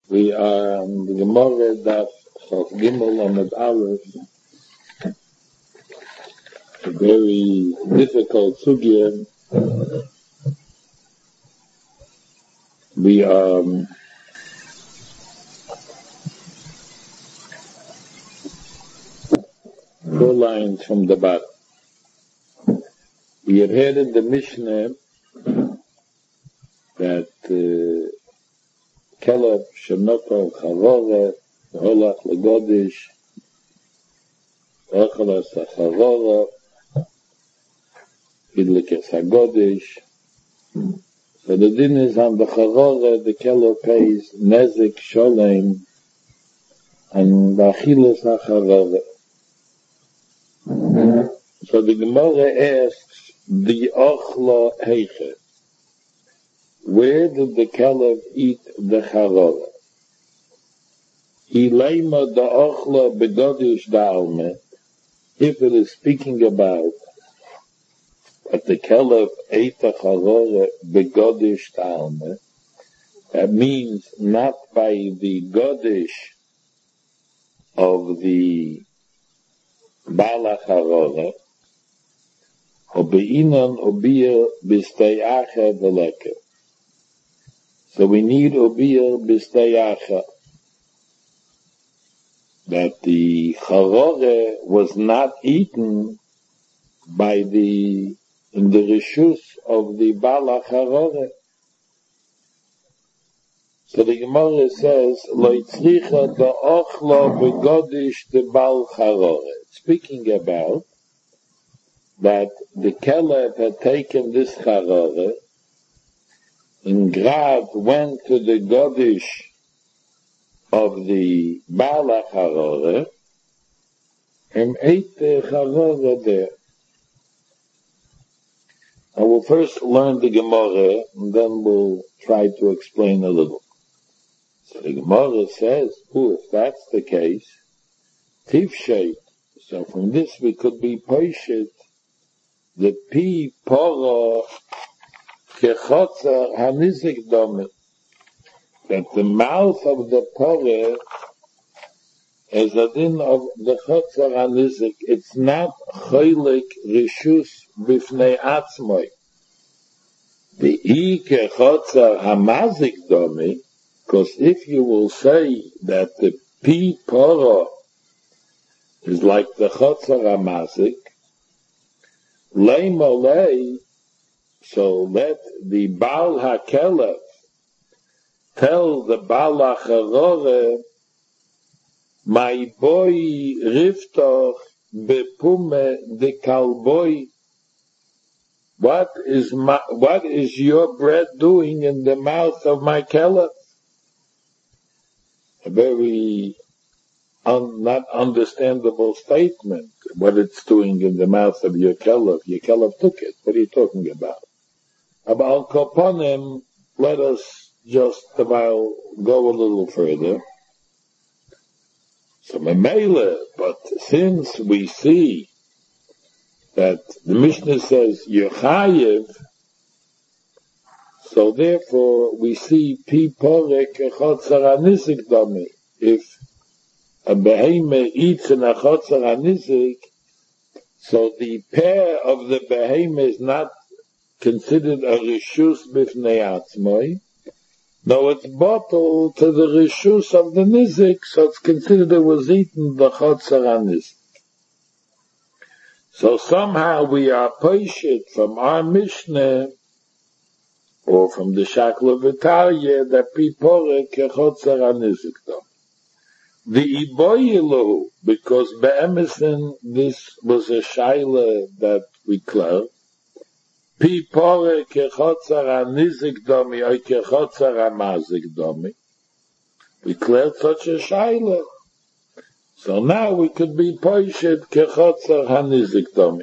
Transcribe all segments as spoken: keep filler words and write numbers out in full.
We are on the Gemara Daf Chaf Gimel Amud Aleph, a very difficult sugya. We are um, four lines from the bottom. We have heard in the Mishnah that uh, Kelab Shenokal Chavora Holach Legodish Ochalas HaChavora Hidlikes HaGodish. So the din is on the Chavora, the Kelab pays Nezik Sholem and the Achilas HaChavora. So the Gemara asks, the Ochla Heiche, where did the Caliph eat the Chavora? Ilema the Ochla Begodish Dalme, if it is speaking about that the Caliph ate the Chavora Begodish Dalme, that means not by the Godish of the Bala Chavora, or Be'inan Obiyah B'Steyacha V'Leka. So we need Obiyah B'Steyacha, that the Chavora was not eaten by the, in the Rishus of the Bala Chavora. So the Gemara says, Lo Yitzricha da Ochla Begodish de Bal Chavora. Speaking about that the Caliph had taken this Chavora, and Grad went to the Godish of the Bala Chavora and ate the Chavora there. I will first learn the Gemara and then we'll try to explain a little. So the Gemara says, oh, if that's the case, Tifsheit. So from this we could be Poshit, the Pi Poro Kechotzer Hanizik Domi, that the mouth of the Poro is a din of the Chotzer Hanizik. It's not Cholik Rishus Bifnei Atzmoi. The I Kechotzer Hamazik Domi, because if you will say that the Pi Poro is like the Chotzer Hamazik, Lei Molei, so let the Baal HaKelef tell the Baal HaChavora, my boy Riftoch bepume de kalboy, what is my, what is your bread doing in the mouth of my Kelef? A very un, not understandable statement, what it's doing in the mouth of your Kelef. Your Kelef took it. What are you talking about? About Koponim, let us just about go a little further. So Memele, but since we see that the Mishnah says Yechayev, so therefore we see Pi Porek Chotzer Hanizik Domi. If a behemah eats in a Chotzer Hanizik, so the pair of the behemah is not considered a Rishus Bifnei Atzmoi. No, it's bottled to the Rishus of the Nizik, so it's considered it was eaten the Chotzer Hanizik. So somehow we are Poshit from our Mishnah, or from the Shakla Vitalia, that Pi Porek Chotzer Hanizik Dom. The Iboyilu, because Be'emerson, this was a Shaila that we cleared, Pi Porek Chotzer Hanizik Domi, or Chotzer Hamazik Domi. We cleared such a Shaila. So now we could be Poshit Chotzer Hanizik Domi.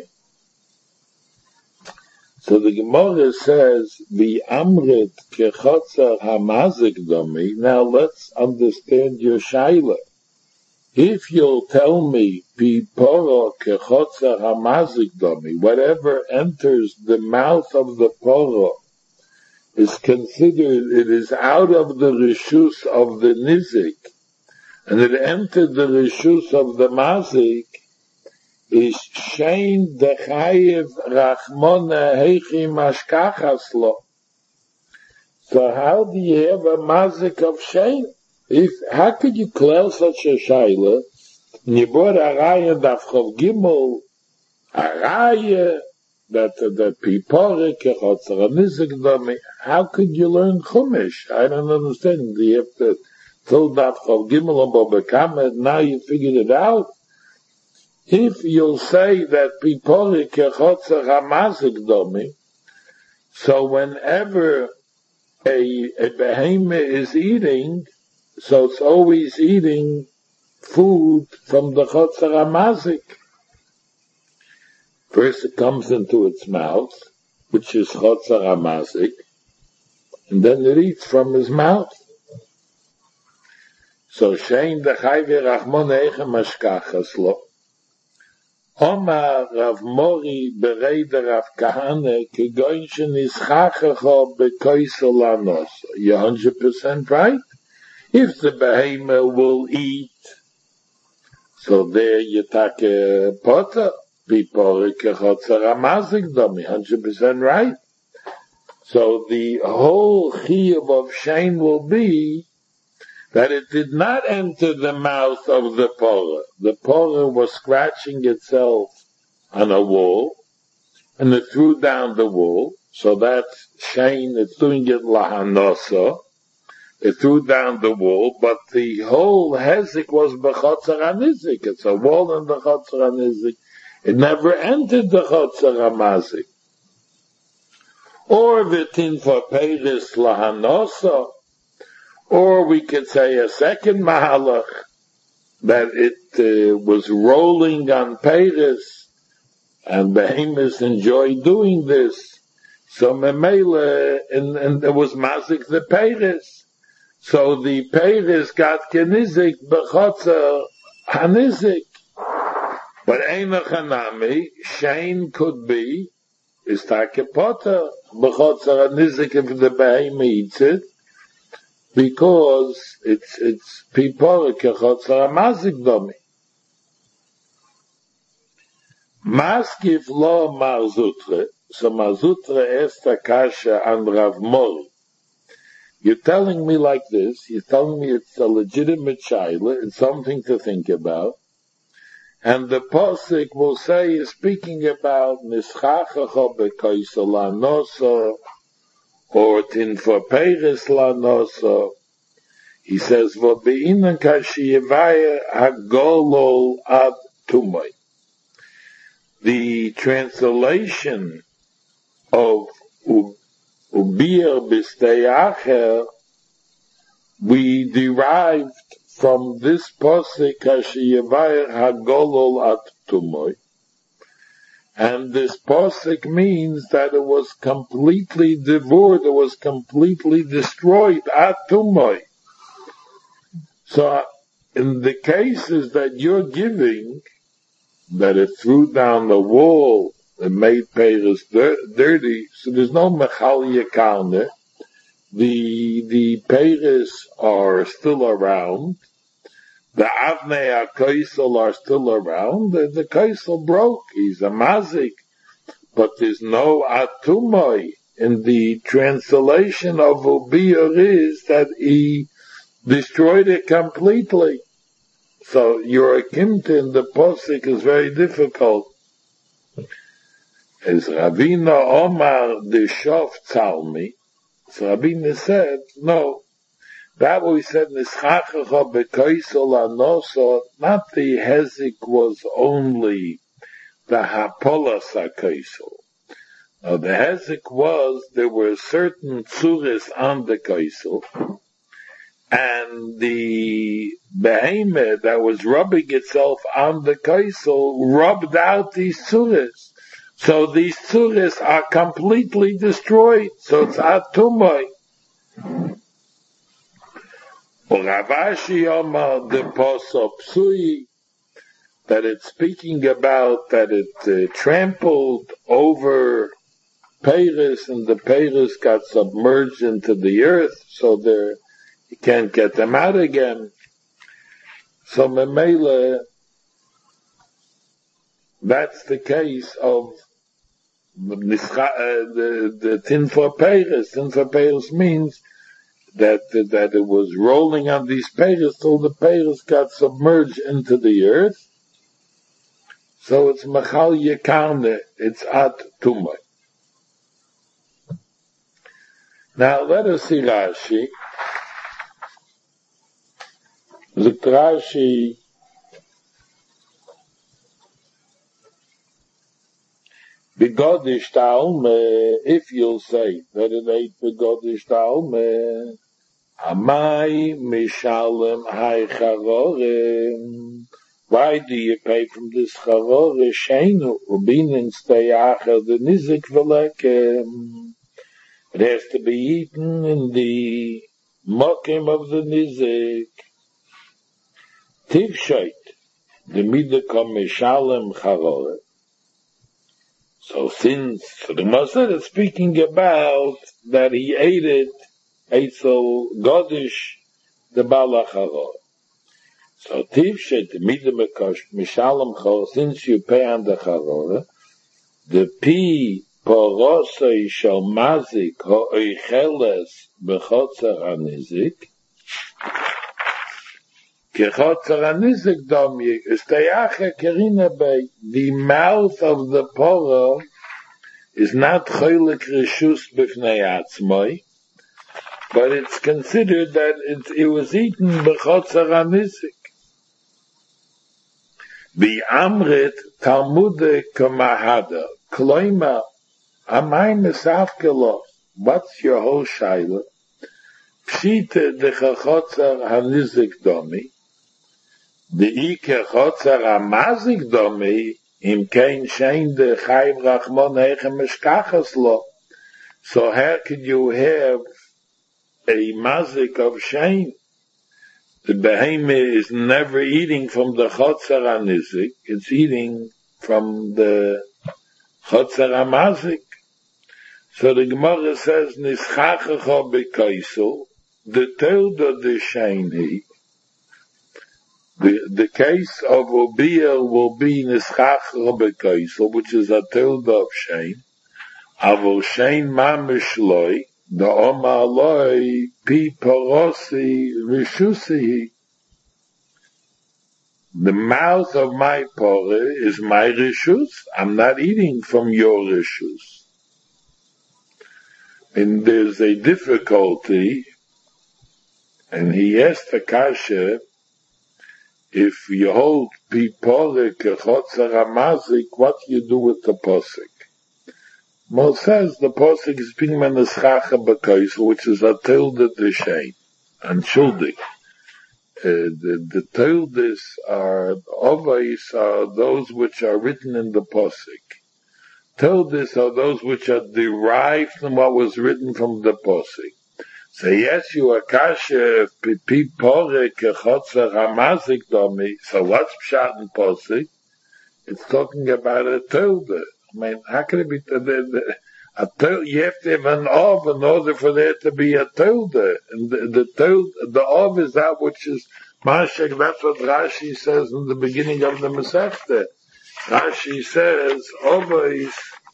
So the Gemara says, the Amrit Chotzer Hamazik Domi. Now let's understand your Shaila. If you'll tell me, Pi Poro Kechotzer Hamazik Domi, whatever enters the mouth of the Poro is considered, it is out of the rishus of the nizik, and it entered the rishus of the mazik, is shein dechayev rachmona heichi mashkachas lo. So how do you have a mazik of shein? If, how could you clear such a shayla? Nibor araya dafchov gimel, araya, that the pipore kechotzer nizik dami. How could you learn chumash? I don't understand. You have to fill dafchov gimel and bobekamet. Now you figured it out. If you'll say that pipore kechotzer hamazik dami, so whenever a, a behemoth is eating, so it's always eating food from the chotzer hamazik. First it comes into its mouth, which is chotzer hamazik, and then it eats from his mouth. So shein dechayve rachmon eichem mashkachas lo. Omar Rav Mori bereide Rav Kahane kegoin shenischachecho bekoisel lanos. You're one hundred percent right. If the behemoth will eat, so there you take a potter, people kechotzer hamazik domi, one hundred percent right. So the whole chiyuv of shein will be that it did not enter the mouth of the porah. The porah was scratching itself on a wall, and it threw down the wall, so that's shein, it's doing it lahanosa. It threw down the wall, but the whole hezek was b'chotzer hanizik. It's a wall in the chotzer hanizik. It never entered the chotzer hamazik. Or v'tin for peiris lahanosa. Or we could say a second mahalach, that it uh, was rolling on peiris, and behemoths enjoyed doing this. So memela, and, and it was mazik the peiris. So the peiris got kenizik b'chotzer hanizik. But eina chanami, shein could be, is takepota b'chotzer hanizik if the behemoth eats it, because it's, it's pipor kechotzer hamazik domi. Maskif lo marzutre, so marzutre esta kasha an Rav Mori. You're telling me like this, you're telling me it's a legitimate shayla, it's something to think about, and the posik will say, is speaking about nischachacho bekoisel lanoso, or tin for peiris lanoso. He says, v'be'inan kashiyevaya hagolol ad tumoy. The translation of ubir b'stei acher, we derived from this posik kashiyevaya hagolol ad tumoy. And this posik means that it was completely devoured, it was completely destroyed, atumoi. So, in the cases that you're giving, that it threw down the wall and made peiris dirty, so there's no mechal yekarne. The, the peiris are still around. The avnei HaKoisel are still around. The, the Koisel broke. He's a mazik. But there's no atumoi. In the translation of Ubiyur is that he destroyed it completely. So your akimta in the posik is very difficult. As Ravina Omar the Shof Tzalmi, so Ravina said, no, that we said, Nischachacha bekoisel anoso, not the hezek was only the hapolas hakoisel. Now the hezek was, there were certain tzuris on the koisel, and the behemoth that was rubbing itself on the koisel rubbed out these tzuris. So these tzuris are completely destroyed, so it's atumoi. Ravashi Omar the Poso Psui, that it's speaking about that it uh, trampled over Peiris, and the Peiris got submerged into the earth, so there you can't get them out again. So Memele, that's the case of uh, the, the tin for Peiris. Tin for Peiris means that, that it was rolling on these Peiris till the Peiris got submerged into the earth. So it's Machal Yekane, it's At Tumah. Now let us see Rashi. The Rashi, Begodish Talme, if you'll say that it ain't Begodish Talme, Amai Mishalem Hai Charorem. Why do you pay from this Charore Sheinu Ubinin Stayacher the Nizik Velekem? It has to be eaten in the Mokim of the Nizik. Tivshait, the Midakom Mishalem Charore. So since so the Masad is speaking about that he ate it, ate so Godish the Balacharor. So Tivshet the Midakom Mishalem Charore, since you pay on the Charore, the P Porosei shall mazik ho'oicheles bechotzer hanizik. Kechotzer hanizik domyik estayache kerina bei. The mouth of the poro is not cholik reshus b'fnei atzmoi, but it's considered that it, it was eaten bechotzer hanizik. Bi'amrit talmude kamahada kloima. Amay mesafkelo, what's your whole shaila? Pshite de chachotzer hanizik domi, de ike chotzer hamazik domi, im kein shein de chayim rachmon heichem eshkachas lo. So how could you have a mazik of shein? The behemoth is never eating from the chotzer hanizik, it's eating from the chotzer hamazik. So the Gemara says, Nischachacha b'kaisel, the Teuda de Sheini, the, the case of Obiel will be Nischachacha b'kaisel, which is a Teuda of Shein, Avo Shein Mameshloi, the Omar Loi, Pi Porosi Rishusi. The mouth of my pore is my Rishus, I'm not eating from your Rishus. And there's a difficulty, and he asked the kasha, if you hold pipore kechotzer hamazik, what do you do with the posik? Well, it says the posik is being meneschacha b'kais, which is a tilde de shein, and shuldig. Uh, the the tildes are, always are those which are written in the posik. Tildes are those which are derived from what was written from the posik. So yes, you are kasher pipi pore kechotzer hamazik domi. So what's pshat in posik? It's talking about a tilde. I mean, how can it be the, the, a tilde? You have to have an of in order for there to be a tilde. And the, the tilde, the of is that which is mashek. That's what Rashi says in the beginning of the Masechta. Rashi says, always,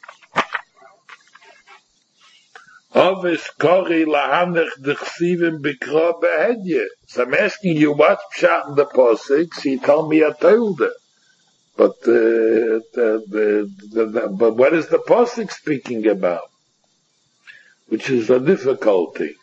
always kori lahanech dechsivim bikra behedye. So I'm asking you what's pshat in the posik, so you tell me a tilde. But, uh, the, the, the, the, but what is the posik speaking about? Which is a difficulty.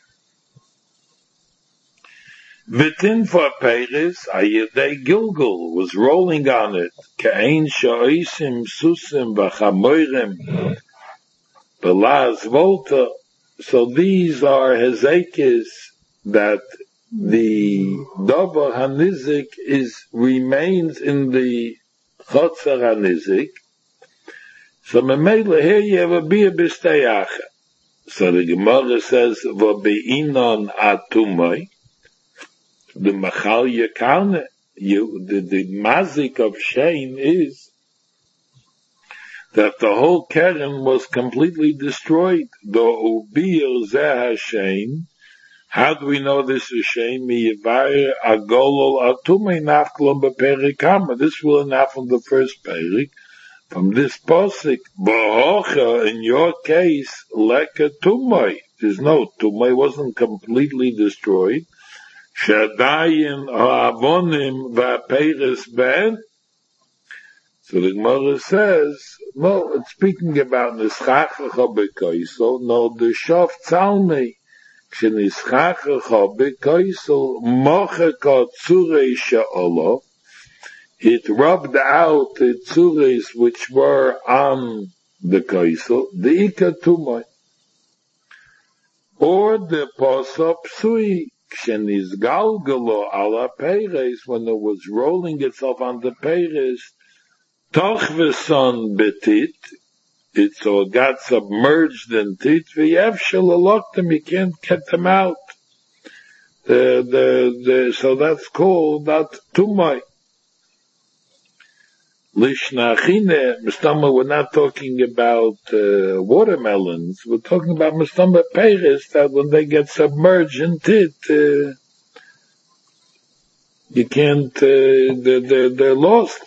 Vitin for Peiris, Ayedei Gilgul was rolling on it. Ke'ein sha'oisim susim v'chamoirim belaz volta. So these are hezekis that the davar hanizik is remains in the chotzer hanizik. So memela here you have a bia b'steyacha. So the Gemara says v'beinon atumai. The machal yakane, you, the, the mazik of shein is that the whole Keren was completely destroyed. The Ubir Zeh Hashem. How do we know this is Shem? Miyivar Agolol Atumei Nafklom Beperikama. This will enough from the first Perik. From this posik, Bohocha, in your case, Leka Tumei. There's no Tumei, wasn't completely destroyed. Shadayin Ha'avonim Va'peres Ben. So the Gemara says, no, it's speaking about Nischachacha Bekoisel, no, the Shof Tzalmei. K'nischachacha Bekoisel, Mocheka Tzurei She'olo. It rubbed out the tzures which were on the koisel, the ika tumoi. Or the posop sui, k'sheniz galgalo ala peres, when it was rolling itself on the peres, toch v'son betit, it so got submerged in tit, v'yev shaloloktem, you can't get them out. The, the, the, so that's called that tumoi. Lishnachine, Mustama, we're not talking about uh, watermelons. We're talking about Mustama Peres, that when they get submerged in it, uh, you can't, uh, they're, they're, they're lost.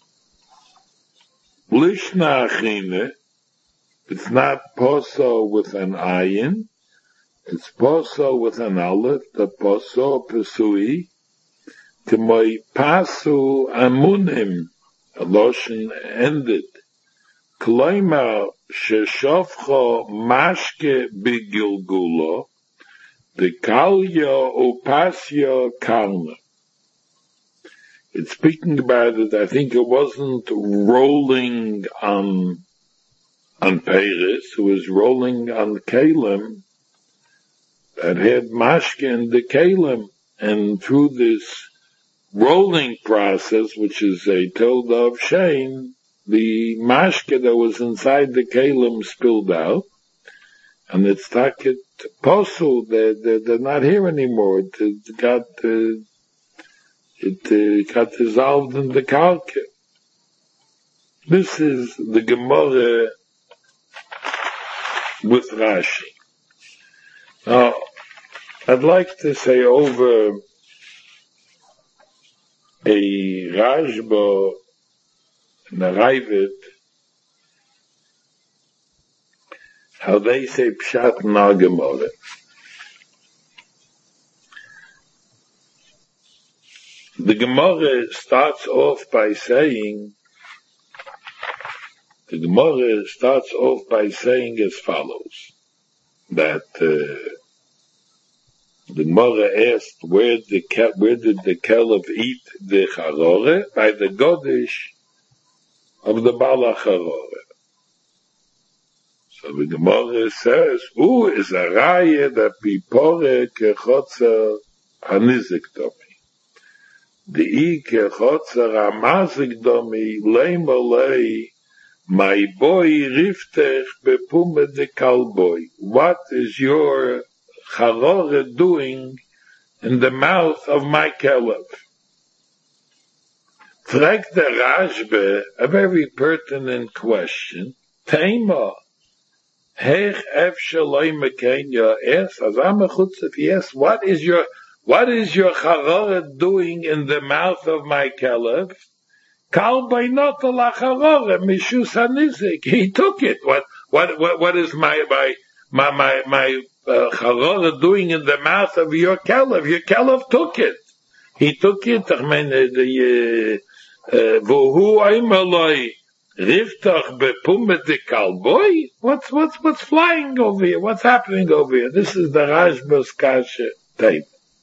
Lishnachine, it's not poso with an ayin, it's poso with an aleph, the poso pesui, k'moi pasu amunim, Loshen ended. Kloima sheshofcho mashke bigilgulo, the kalya upasya kalna. It's speaking about it, I think it wasn't rolling on, on Peres, it was rolling on Kalim that had mashke in the Kalim, and through this rolling process, which is a told of Shane, the mashke that was inside the kalim spilled out, and it's taket posul, they're, they're, they're not here anymore. It, it got, uh, it uh, got dissolved in the kalke. This is the Gemara with Rashi. Now, I'd like to say over a Rashba and a Ravid, how they say Pshat na Gemara. The Gemara starts off by saying, the Gemara starts off by saying as follows, that uh, the Gemara asked, where, the, where did the caliph eat the charore? By the Godish of the Bala charore. So the Gemara says, who is a raya that pipore kechotzer hanizik domi? The I kechotzer hamazik domi leimalei my boy riftech bepume de kalboy. What is your charore doing in the mouth of my caliph? Fragt the Rashbe, a very pertinent question. Tema, hech ef shaloi mekenya es, azam echutzev, yes, what is your, what is your charore doing in the mouth of my caliph? Kalboy not la charore, mishus hanizik. He took it. What, what, what, what is my, my, my, my, my, uh, charore doing in the mouth of your caliph? Your caliph took it. He took it, I mean, the, Vohu aimaloi riftach bepumet de kalboy. What's what's what's flying over here? What's happening over here? This is the Rashba's kasha tape.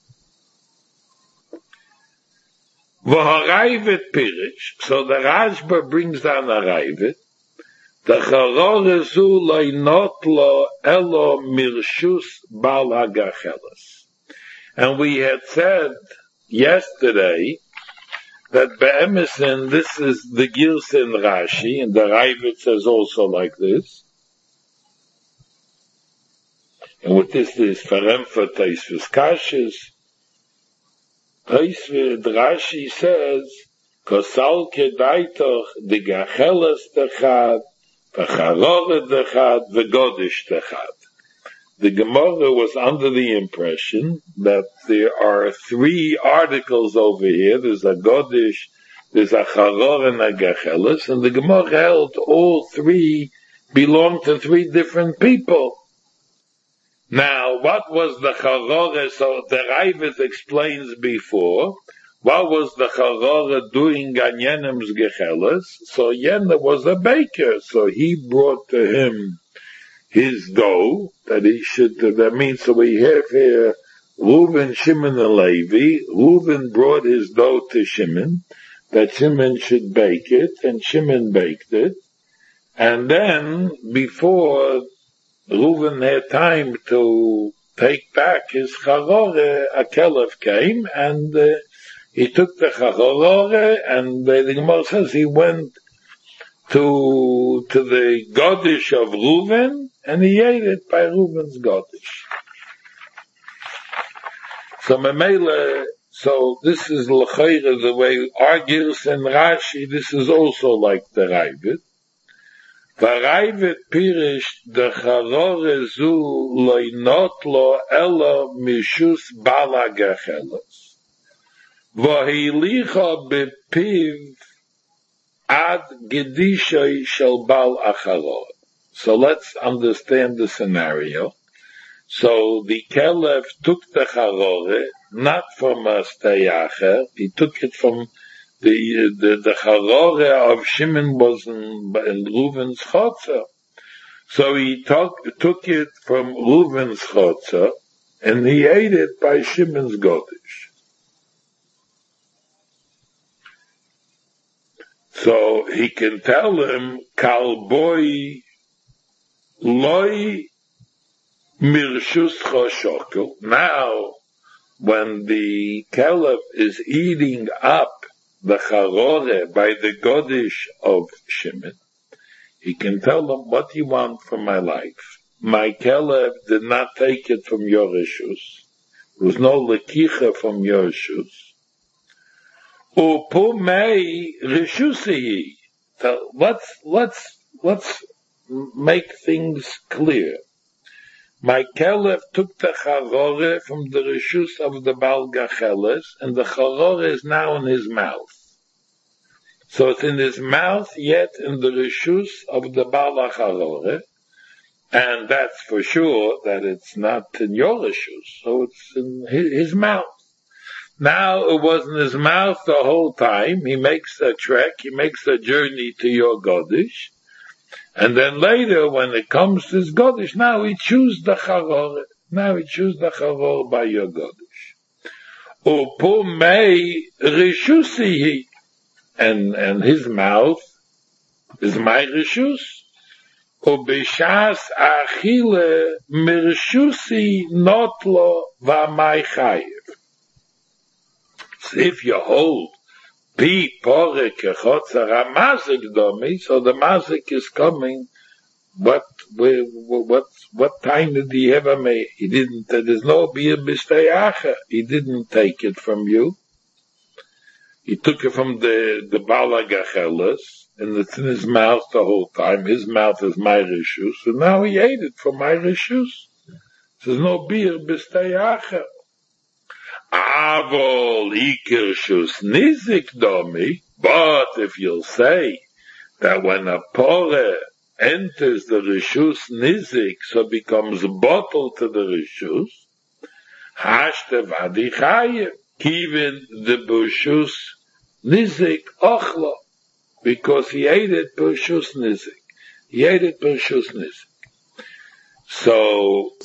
V'harayvet pirish. So the Rashba brings down a rayvet. The charore zu loy not lo elo mirshus bal hagachelas. And we had said yesterday that be'emesin, this is the Girs in Rashi, and the Ravid says also like this. And with this, is Faremfa Taisvis Kashis. Taisvis Rashi says, Kosal kedaitoch de gachelas techad, V'charore dechad, v'godish dechad. The Gemara was under the impression that there are three articles over here. There's a Godish, there's a Charor and a Gecheles, and the Gemara held all three belong to three different people. Now, what was the Charor? So the Ravid explains before, what was the Charor doing on Yenem's Gecheles? So Yenem was a baker, so he brought to him his dough, that he should, that means, so we have here Reuven, Shimon, and Levi. Reuven brought his dough to Shimon, that Shimon should bake it, and Shimon baked it. And then, before Reuven had time to take back his charore, a caliph came, and uh, he took the charore, and the Gemara says he went to to the Godish of Reuven, and he ate it by Reuven's Godish. So Memele, so this is l'chayre, the way argues and Rashi, this is also like the Ravid. V'Ravid pirish the charore zu loinot lo ela mishus bala gechelos. V'hilicha bepiv ad gedishay shel bal acharor. So let's understand the scenario. So the Caliph took the charore, not from a steyacher, he took it from the, the, the charore of Shimon was in, in Reuven's chotzer. So he took, took it from Reuven's chotzer, and he ate it by Shimon's godish. So he can tell him, Kal boy loy mirshus choshokel. Now, when the caliph is eating up the charore by the godish of Shimon, he can tell him, what do you want from my life? My caliph did not take it from your rishus. There was no lekicha from your rishus. Upo mei rishusihi. So let's, let's, let's make things clear. My caliph took the charore from the rishus of the Baal Gacheles, and the charore is now in his mouth. So it's in his mouth, yet in the rishus of the Baal Charore, and that's for sure that it's not in your rishus, so it's in his, his mouth. Now it was in his mouth the whole time. He makes a trek, he makes a journey to your Godish, and then later when it comes to his Godish, now he chews the charore. Now he chews the charore by your Godish. Upo mei rishusihi. And, and his mouth is my rishus. Ubishas achile mirshusi notlo v'amai chayiv. So if you hold pi pore kechotzer hamazik domi, so the mazik is coming. What, what, what time did he ever make? He didn't. There's no bir b'steyacha. He didn't take it from you. He took it from the, the Bala Gacheles, and it's in his mouth the whole time. His mouth is my rishus, and now he ate it from my rishus. There's no beer b'steyacha. Avol ikirshus nizik domi, but if you'll say that when a pore enters the rishus nizik, so becomes bottled to the rishus, hashte vadi chayev. Even the Bushus Nizik Ochla, because he ate it Bushus Nizik. He ate it Bushus Nizik. So,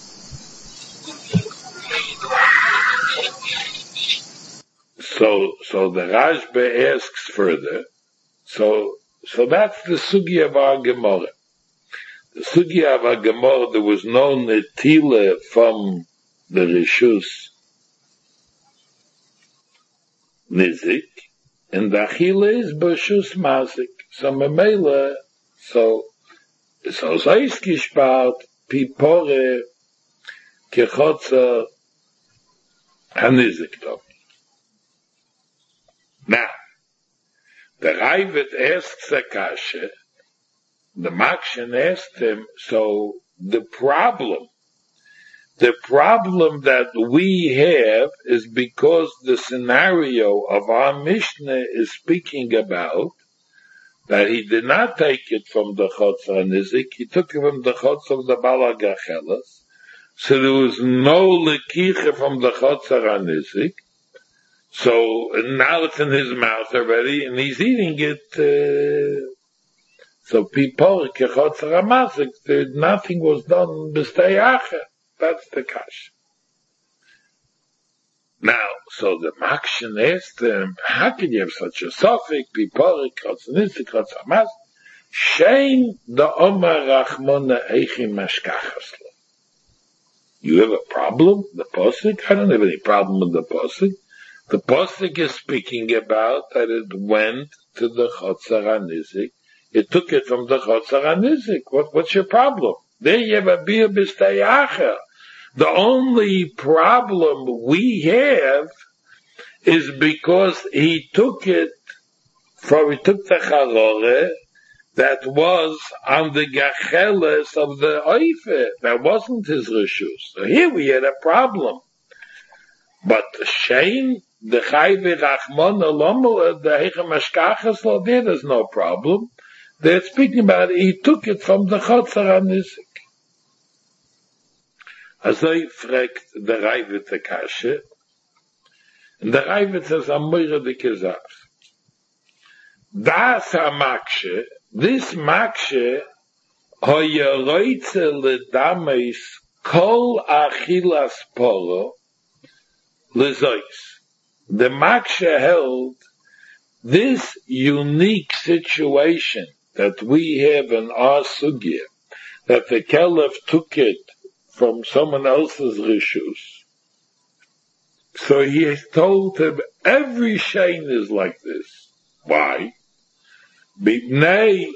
so, so the Rashba asks further, so, so that's the Sugi of our Gemara. The Sugi of our Gemara, there was no Netila from the Rishus Nizik, and the Achille is Bashus Mazik. So Memela, so, so Zeis gespart, Pipore, Kechotzer, Hanizik Dom. Now, the Ravid asks a kasha, the Makshan asked him, so the problem, the problem that we have is because the scenario of our Mishnah is speaking about that he did not take it from the Chotz HaNizik, he took it from the Chotz of the Balagachelas, so there was no Lekicha from the Chotz HaNizik, so now it's in his mouth already, and he's eating it, uh, so people, Kechotz HaMazik, nothing was done b'steyacha. That's the kash. Now, so the Makshan asked him, how can you have such a suffix, Piporik, Chotzanistik, Chotzamaz? Shein da Omar Rachmona Eichim Mashkachaslo. You have a problem? The Posik? I don't have any problem with the Posik. The Posik is speaking about that it went to the Chotzar HaNizik. It took it from the Chotzar HaNizik. What, what's your problem? There you have a beer b'steyacha. The only problem we have is because he took it from, he took the Charore that was on the Gacheles of the Oife. That wasn't his Rishus. So here we had a problem. But the Shein, the Chayve Rachmon, the Heichem Ashkachas, there there's no problem. They're speaking about it, he took it from the Chotzar HaNizik. Also fragt der Reivet der Kasche, und der Reivet says, Amore de Kezaf. Das ha-Makshe, this Makshe, ho-yeroitze le-dameis kol achilas poro le-zois. The Makshe held this unique situation that we have in our sugya, that the Caliph took it from someone else's rishus. So he has told him every shein is like this. Why? Bibnei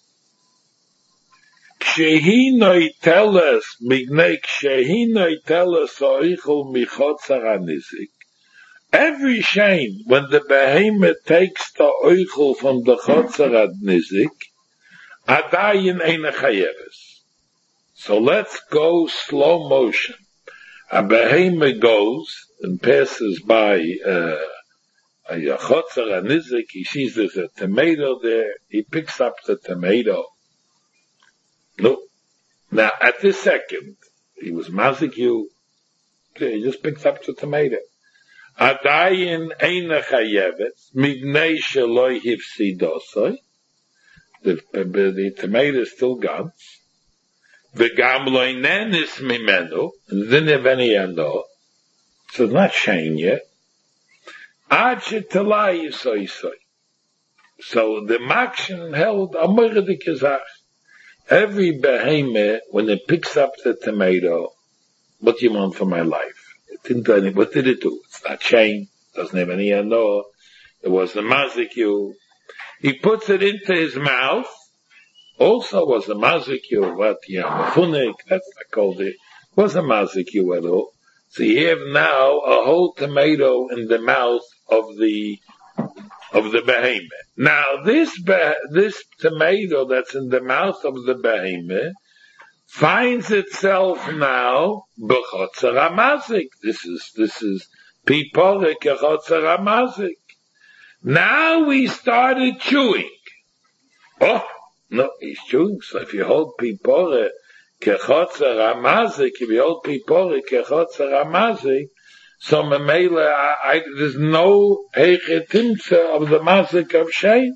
kshehinoi teles, bibnei kshehinoi teles oichel michotzar hanizik. Every shein, when the behemoth takes the oichel from the chotzar hanizik, adayin eine chayeres. So let's go slow motion. A behemoth goes and passes by uh, a Chotzar HaNizik. He sees there's a tomato there. He picks up the tomato. No. Now, at this second, he was mazik you. He just picks up the tomato. Adayin eina chayevetz mibnei sheloi hifsidosoi. The the tomato is still gone. V'gam lo inenis mimenu, didn't have any endo, so it's not shein yet. Ad shetelai yisoi yisoi. So the Makshan held Amor de Kezach. Every behemoth, when it picks up the tomato, what do you want for my life? It didn't do any, what did it do? It's not shein, doesn't have any endo. It was the maziku. He puts it into his mouth. Also was a maziku, what, yamafunik, that's what I called it, was a maziku at all. So you have now a whole tomato in the mouth of the, of the behemoth. Now this, be, this tomato that's in the mouth of the behemoth finds itself now, b'chotzar hamazik. This is, this is, piporik chotzar hamazik. Now we started chewing. Oh! No, he's chewing. So if you hold pipore kechotzar hamazik, if you hold pipore kechotzar hamazik, so memela, there's no heichetimtza of the mazik of shein.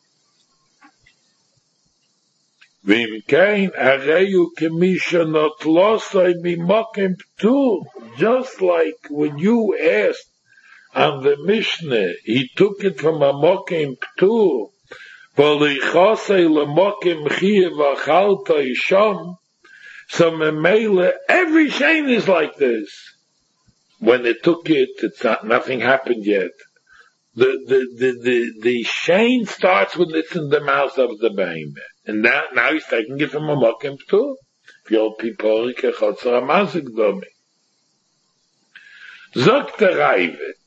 V'imkein areyu kemisha not losai mimokim ptur. Just like when you asked on the Mishnah, he took it from a mokim ptur. So memela, every shein is like this. When they took it, it's not, nothing happened yet. The, the, the, the, the shein starts when it's in the mouth of the behemoth. And now, now he's taking it from a mokim ptur. Your people, kechotzar hamazik domi. Zok the Raivet,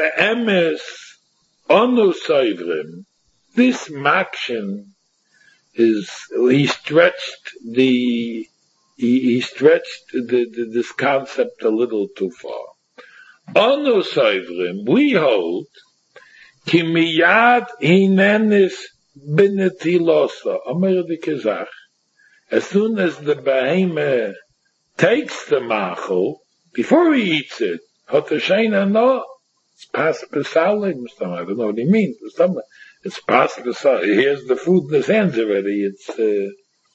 ube'emes onu soivrim. This Makshan is he stretched the he, he stretched the, the, this concept a little too far. Onu Soivrim, we hold ki miyad hinenis benetilosa. Omer the Kazakh. As soon as the behemoth takes the machel, before he eats it, hotashena no, it's pas pesalim. I don't know what he means. It's pas pesalim. He has the food in his hands already. It's uh,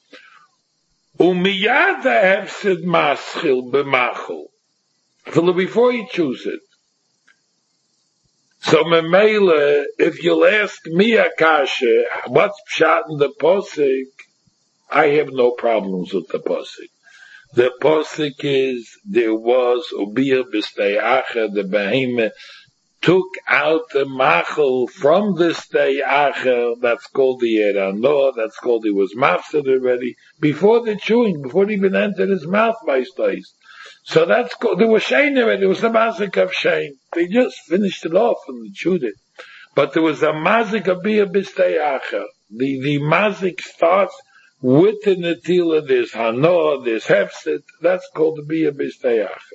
umiyad hefsid maschil b'machel. Before he chews it. So memele, if you'll ask me Akasha, what's pshat in the posik? I have no problems with the posik. The posik is, there was Ubiyah b'stei the behemoth took out the machel from the stei acher, that's called the erano, that's called he was mafsed already, before the chewing, before it even entered his mouth by stays. So that's called, there was shame already, there was a mazik of shame. They just finished it off and chewed it. But there was a mazik of biyah b'stei acher. The, the mazik starts with the netila, there's hano, there's hefset, that's called the biyah b'stei acher.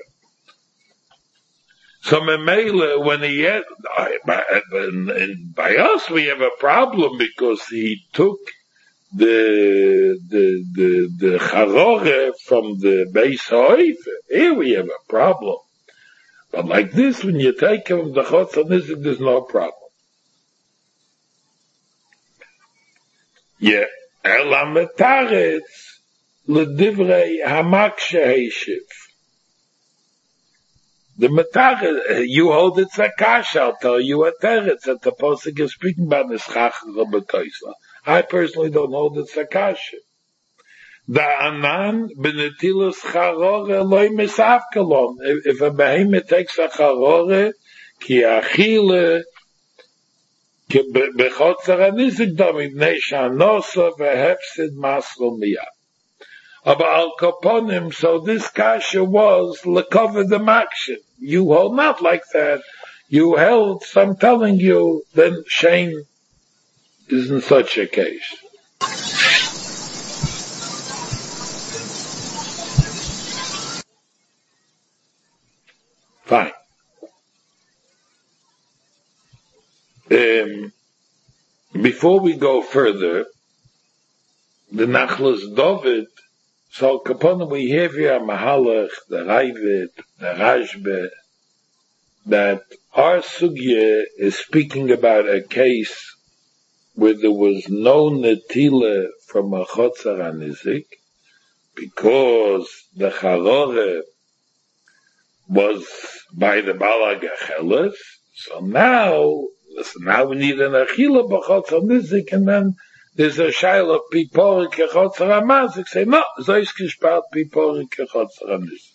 So Memele, when he had, by, by us we have a problem because he took the, the, the, the charore from the Beis Ha'oif. Here we have a problem. But like this, when you take him the Chotz HaNizik, there's no problem. Yeah. Ela metaretz l'divrei hamakshe heishiv. The Matach, you hold it's a kash, I'll tell you a teretz that the posuk is speaking about the schachach b'toisla. I personally don't hold it's a kash. The anan b'netilas charore loy misafkalon. If a behemoth takes a charore, ki achile, ki b'chotzer hanizik dam ibnei shanosa v'hefsid maslo miyad. About Al Kaponim, so this kasha was lekover the makshin. You hold not like that. You held, so I'm telling you, then shame isn't such a case. Fine. Um, before we go further, the Nachlas David, so Kaponim, we have here a Mahalach, the Ravid, the Rashbe, that our Sugya is speaking about a case where there was no Netila from a Chotzer HaNizik, because the Charore was by the Balagacheles, so now, listen, now we need an Achila b'Chotzer HaNizik, and then there's a shaila of Pipori kechotzer hamazik. Say, no, zois gespart Pipori kechotzer hamazik.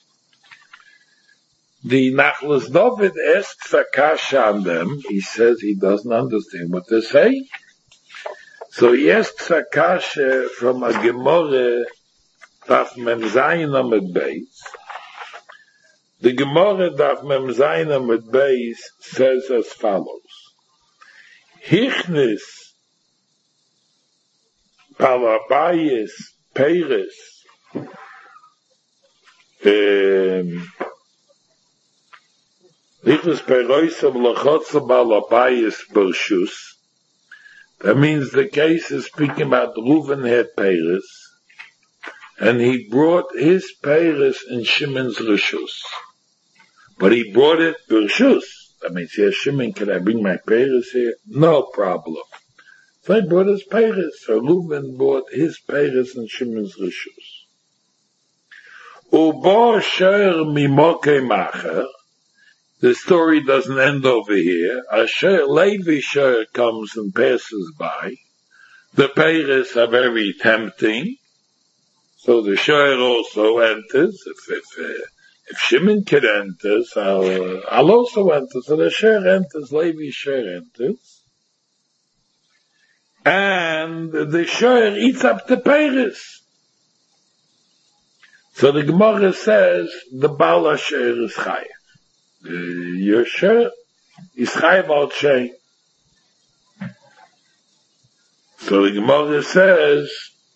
The Nachlas David asks a kasha on them. He says he doesn't understand what they're saying. So he asks a kasha from a Gemara, Daf Mem Zayin Amud Beis. The Gemara Daf Mem Zayin Amud Beis says as follows. Hichnis Palabayis, Peiris, Lichus Peiroisam Lachotza Palabayis Bershus. That means the case is speaking about Reuven had Peiris, and he brought his Peiris in Shimon's Rishus. But he brought it Bershus. That means, yes, Shimon, can I bring my Peiris here? No problem. So he brought his Peiris. So Reuven brought his Peiris and Shimon's Rishus. Ubo Sher Mimoke Macher. The story doesn't end over here. Asher Levi Sher comes and passes by. The Peiris are very tempting. So the Sher also enters. If, if, uh, if Shimon can enter, so uh, I'll also enter. So the Sher enters, Levi Sher enters. And the Shoyer eats up the Peiris. So the Gemara says, the Baal HaShoyer is Chayev. Your Shoyer is Chayev al Shein. So the Gemara says,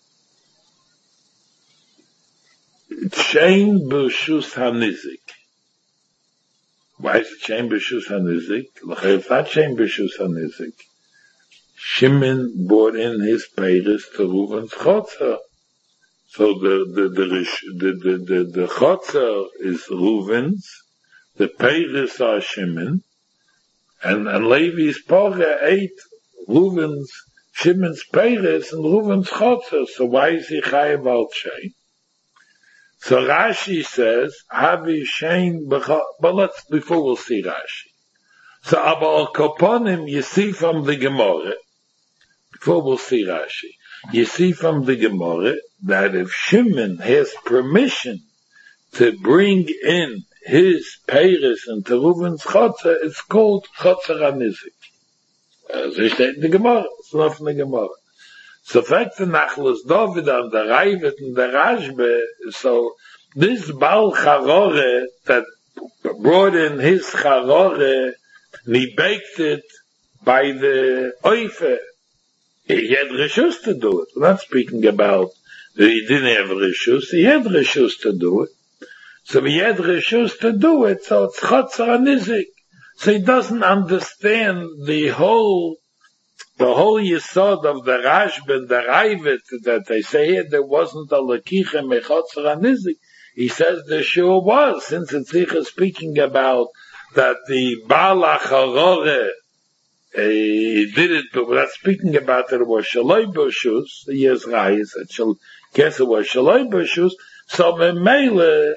Shein b'shus hanizik. Why is it Shein b'shus hanizik? It's not Shein b'shus hanizik. Shimon brought in his peiros to Reuven's chotzer. So the the the the the, the, the chotzer is Reuven's, the peiros are Shimon, and and Levi's porah ate Reuven's Shimon's peiros and Reuven's chotzer. So why is he chayav al shein? So Rashi says, Havi shein b'cha. But let's before we'll see Rashi. So Abal Koponim, you see from the Gemara. Before we'll see Rashi, you see from the Gemara that if Shimon has permission to bring in his peiros into Reuven's chotzer, it's called chotzer hanizik. As I said in the Gemara, it's not in the Gemara. So fact the Nachlas David and the Raivet and the Rashbe, so this Baal Charore that brought in his Charore, and he baked it by the Oife, he had reshus to do it. We're not speaking about that he didn't have reshus, he had reshus to do it. So he had reshus to do it, so it's chotzer hanizik. So he doesn't understand the whole, the whole yesod of the Rashba and the Raivet that they say here, there wasn't a lekicha mechotzer hanizik. He says there sure was, since it's here speaking about that the Baal HaCharore, he did it, but we're not speaking about that it was Shaloi B'Shus, yes, Rai said, guess it was Shaloi B'Shus, so Memele,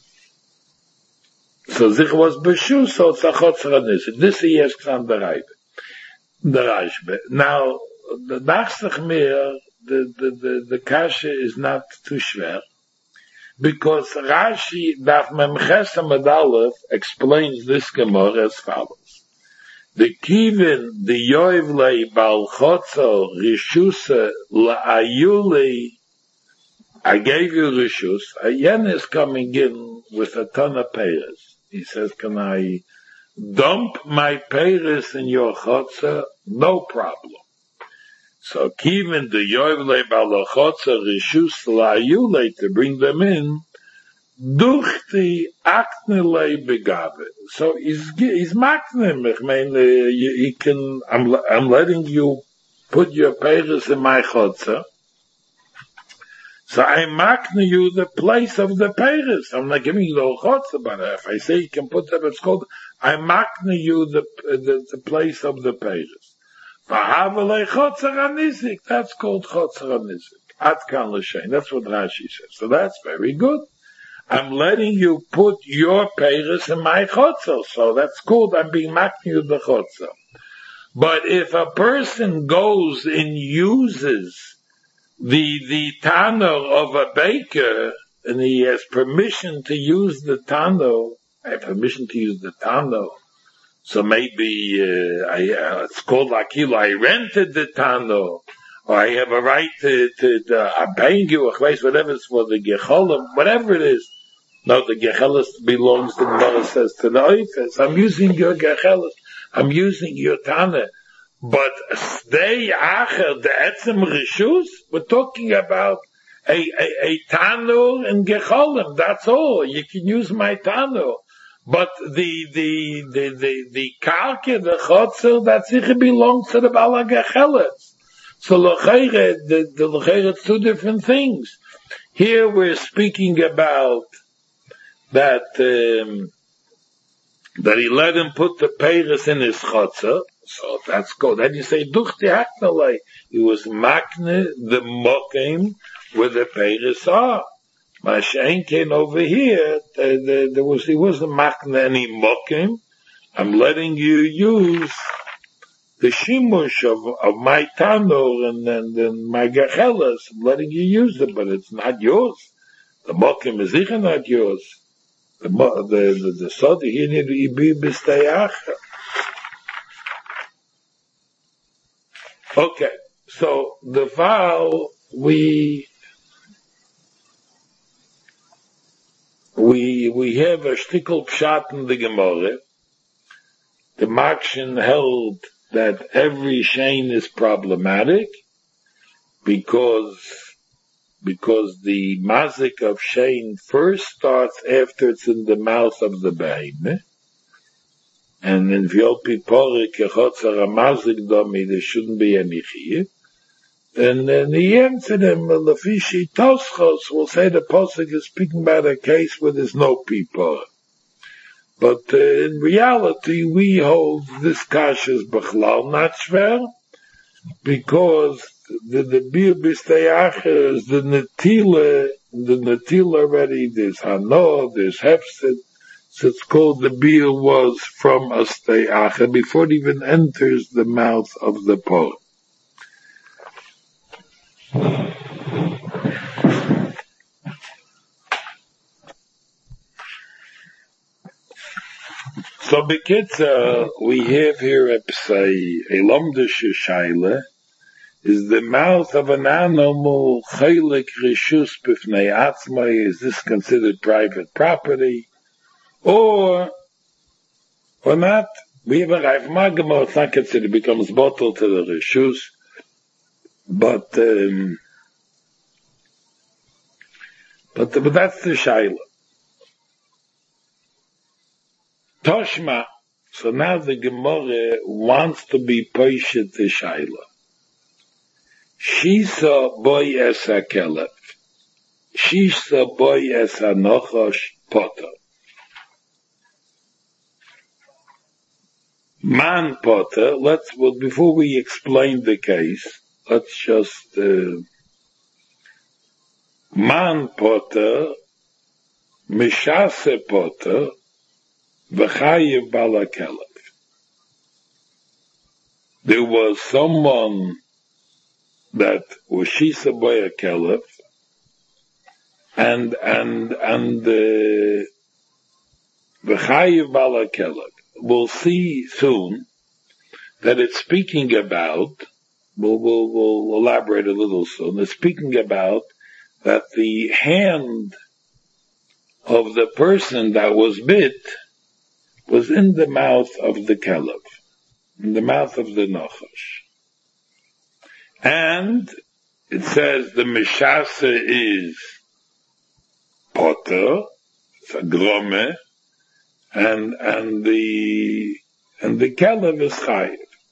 so Zich was B'Shus, so it's a chotzer hanizik. This he asks on the Raivet, the Rashbe. Now, the Nachsach Mir, the, the, the, the Kasha is not too schwer, because Rashi, Daf Memches Amud Aleph, explains this Gemara as follows. The kivin, the yoivlei bal chotzer rishuse la'ayulei, I gave you rishus. Ayen is coming in with a ton of peiros. He says, can I dump my peiros in your chotzer? No problem. So kivin, the yoivlei bal chotzer rishus la'ayulei, to bring them in, duchti aknelei begave. So he's he's maknim. I mean, uh, he can. I'm I'm letting you put your peiros in my chotzer. So I makne you the place of the peiros. I'm not giving you the whole chotzer, but if I say you can put them, it's called I makne you the the, the place of the peiros. V'havelei chotzer hanizik. That's called chotzer hanizik. At kan l'shein. That's what Rashi says. So that's very good. I'm letting you put your peiros in my chotzer, so that's good. I'm being makne you the chotzer. But if a person goes and uses the the tanner of a baker, and he has permission to use the tanner, I have permission to use the tanner. So maybe uh, I, uh, it's called like I rented the tanner, or I have a right to, to, to I'm paying you a place, whatever it's for the gecholim, whatever it is. No, the gechelis belongs, the Gemara says, to the oifes. I'm using your gechelis. I'm using your tanner. But stay acher, the etzem rishus, we're talking about a, a, a tanur and gecholim. That's all. You can use my tanur. But the, the, the, the, the karke, the chotzer, that sicher belongs to the bala gechelis. So l'cheire, the, the l'cheire, it's two different things. Here we're speaking about that um, that he let him put the peiros in his chotzer, so that's good. Then you say duchti haknalei, he was makne the mokim where the peiros are. Mashen came over here. The, the, there was he wasn't makne any mokim. I'm letting you use the shimush of, of my tanur and, and, and my gechelas. I'm letting you use it, but it's not yours. The mokim is even not yours. The the the, the sodi here need to be b'stayach. Okay, so the vow we we we have a shtickle pshat in the Gemara. The Makshin held that every shein is problematic, because because the mazik of shein first starts after it's in the mouth of the behemoth, and in V'yolpi Porik Echotzer HaMazik Domi there shouldn't be any chiyuv. And then the answer them, Lafishi Toschos will say the Posuk is speaking about a case where there's no people. But uh, in reality, we hold this kash is Bechlal not shver, because the the Bir Bistayach is the Netila, the Netila already, there's Hano, there's Hefset, so it's called the Bir was from a Stayach before it even enters the mouth of the poem. So Bekitza, we have here a psai, a lomdische shaila, is the mouth of an animal chaylik rishus b'fnei atzmai, is this considered private property, or, or not? We have a Rav Magama, it's not considered, it becomes bottle to the rishus, but, um, but, but that's the shaila. Toshma, so now the Gemara wants to be poishet the shaila. Shisa boy es hakelef. Shisa boy es hanochosh potter. Man potter, let's, well, before we explain the case, let's just, uh, man potter, mishase potter, v'chayev bala kelef. There was someone that was shisa boy a kelef, and, and, and, uh, v'chayev bala kelef. We'll see soon that it's speaking about, we'll, we'll, we'll elaborate a little soon, it's speaking about that the hand of the person that was bit was in the mouth of the kelef, in the mouth of the nachash. And it says the mishase is potter, it's a grome, and, and the, and the kelef is chayiv.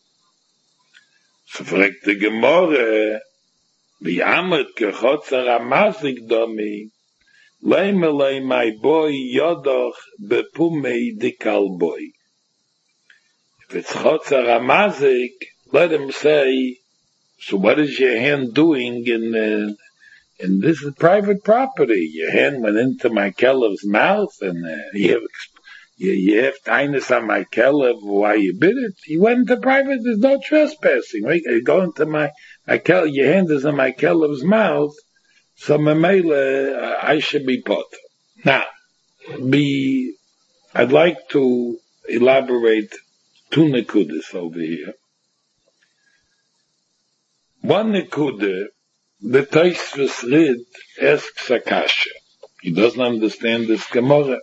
So fragt the Gemara, the amet kechotzer hamazik domi, leimelei my boy yodoch bepumei dikal boy. If it's chotzer hamazik, let him say, so what is your hand doing in the, and this is private property. Your hand went into my kelef's mouth, and uh, you have you, you have tinus on my kelef while you bit it. You went into private. There's no trespassing. Right? You go into my my kelef. Your hand is in my kelef's mouth. So memele, uh, I should be put. Now, be I'd like to elaborate two nekudas over here. One nekuda, the Tosfos Rid asks a kasha. He doesn't understand this Gemara.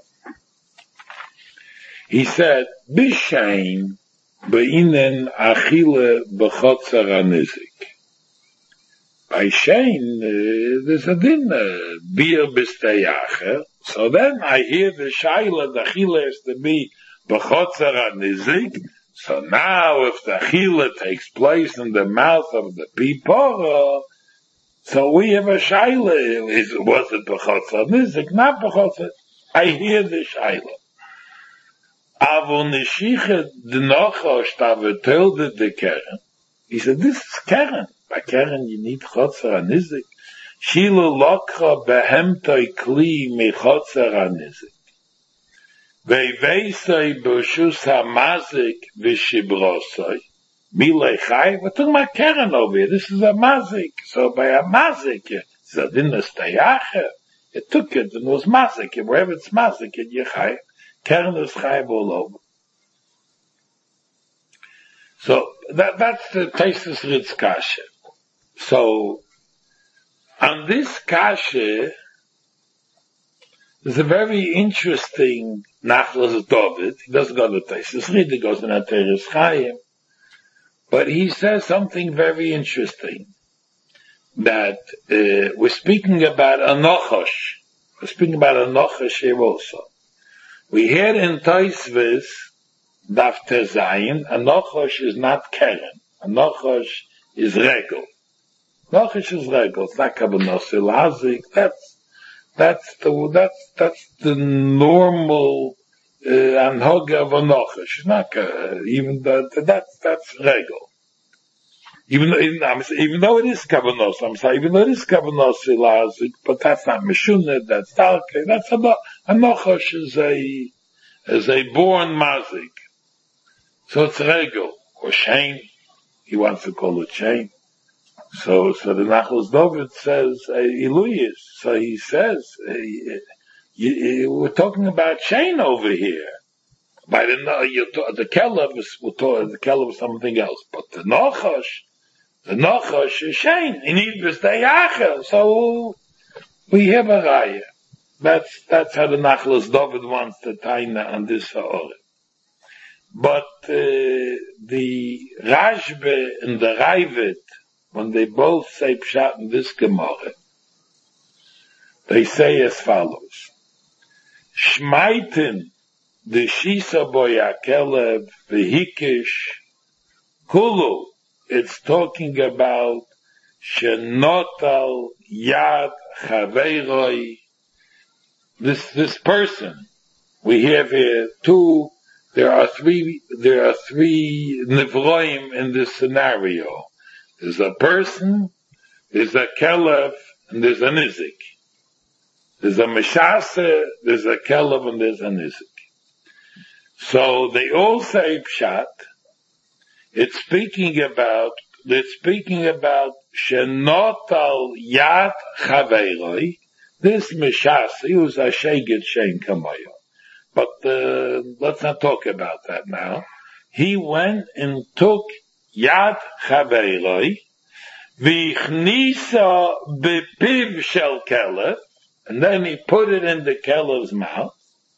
He said, B'shein be'inen achile b'chotzer hanizik. By shein, uh, there's a din, uh, beer b'steyacher. So then I hear the shaila, the achile has to be b'chotzer hanizik. So now if the achile takes place in the mouth of the pipora, so we have a shaila. Is, was it b'chotzer hanizik? Not b'chotzer. I hear the shaila. Avon Nishichet Dnocha Shtavetilde de Keren. He said, this is Keren. By Keren you need Chotzer HaNizik. Shilo Lokcha Behemtoi Kli Me Chotzer HaNizik. Veiveisoi B'Shus HaMazik V'Shibrosoi. Milei Chai. We're talking about Keren over here. This is a Mazik. So by a Mazik, it's a Dinna Stayacher. You took it and it was Mazik. Wherever it's Mazik, you're Chai. Keren is chayiv all over. So that that's the Tosfos Ritz kasha. So on this kasha, there's a very interesting Nachlas David. He doesn't go to Tosfos Ritz, he goes to Teres Chaim, but he says something very interesting. that uh, we're speaking about a Nochosh. We're speaking about a Nochosh here also. We hear in Toisvis, Daf Tezayin, a Nochosh is not Keren. A Nochosh is Regel. Nochosh is Regel. It's not Kabanos Lazik. That's, that's the, that's, that's the normal, uh, Anhoga of a Nochosh. It's not, uh, even the, that's, that's Regel. Even though, even, even though it is Kavanos, I'm sorry, even though it is Kavanos Lazik, but that's not Meshunah, that's Talke, that's a, a Nochosh is a, is a born Mazik. So it's Regel, or Shane, he wants to call it Shane. So, so the Nachlas David says, uh, Iluyis, so he says, uh, you, you, we're talking about Shane over here. By the, you, the Kelev is, the Kelev is something else, but the Nochosh, the Nochosh is Shane. He needs to stay Achel. So we have a Raya. That's, that's how the Nachlas David wants to taina on this Ha'orah. But, uh, the Rashbe and the Ravid, when they both say Pshat in this Gemara, they say as follows. Shmaitin, the Shisa Boya Kelev, Vehikish, Kulu, it's talking about Shenotal Yad Chaveiroi. This, this person, we have here two, there are three, there are three Nivroim in this scenario. There's a person, there's a Kelev, and there's a Nizik. There's a Meshase, there's a Kelev, and there's a Nizik. So they all say Pshat. It's speaking about, it's speaking about Shenotal Yad Chaveiroi. This Meshasi was a Sheged Shein Kamoyo. But, uh, let's not talk about that now. He went and took Yad Chaveiroi, Vichnisa Bepiv Shel Kelev, and then he put it in the Kelev's mouth.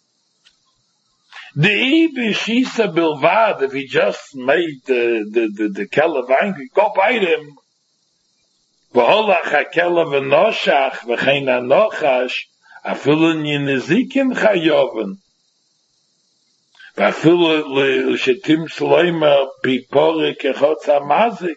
The Ibishisa Bilvad, if he just made the, the, the, the Kelev angry, go bite him. V'holach HaKelev Enoshach v'chein Anochash afilu Nizikim Chayoven v'afilu L'shetim Shloima Pipore Kechotz HaMazik.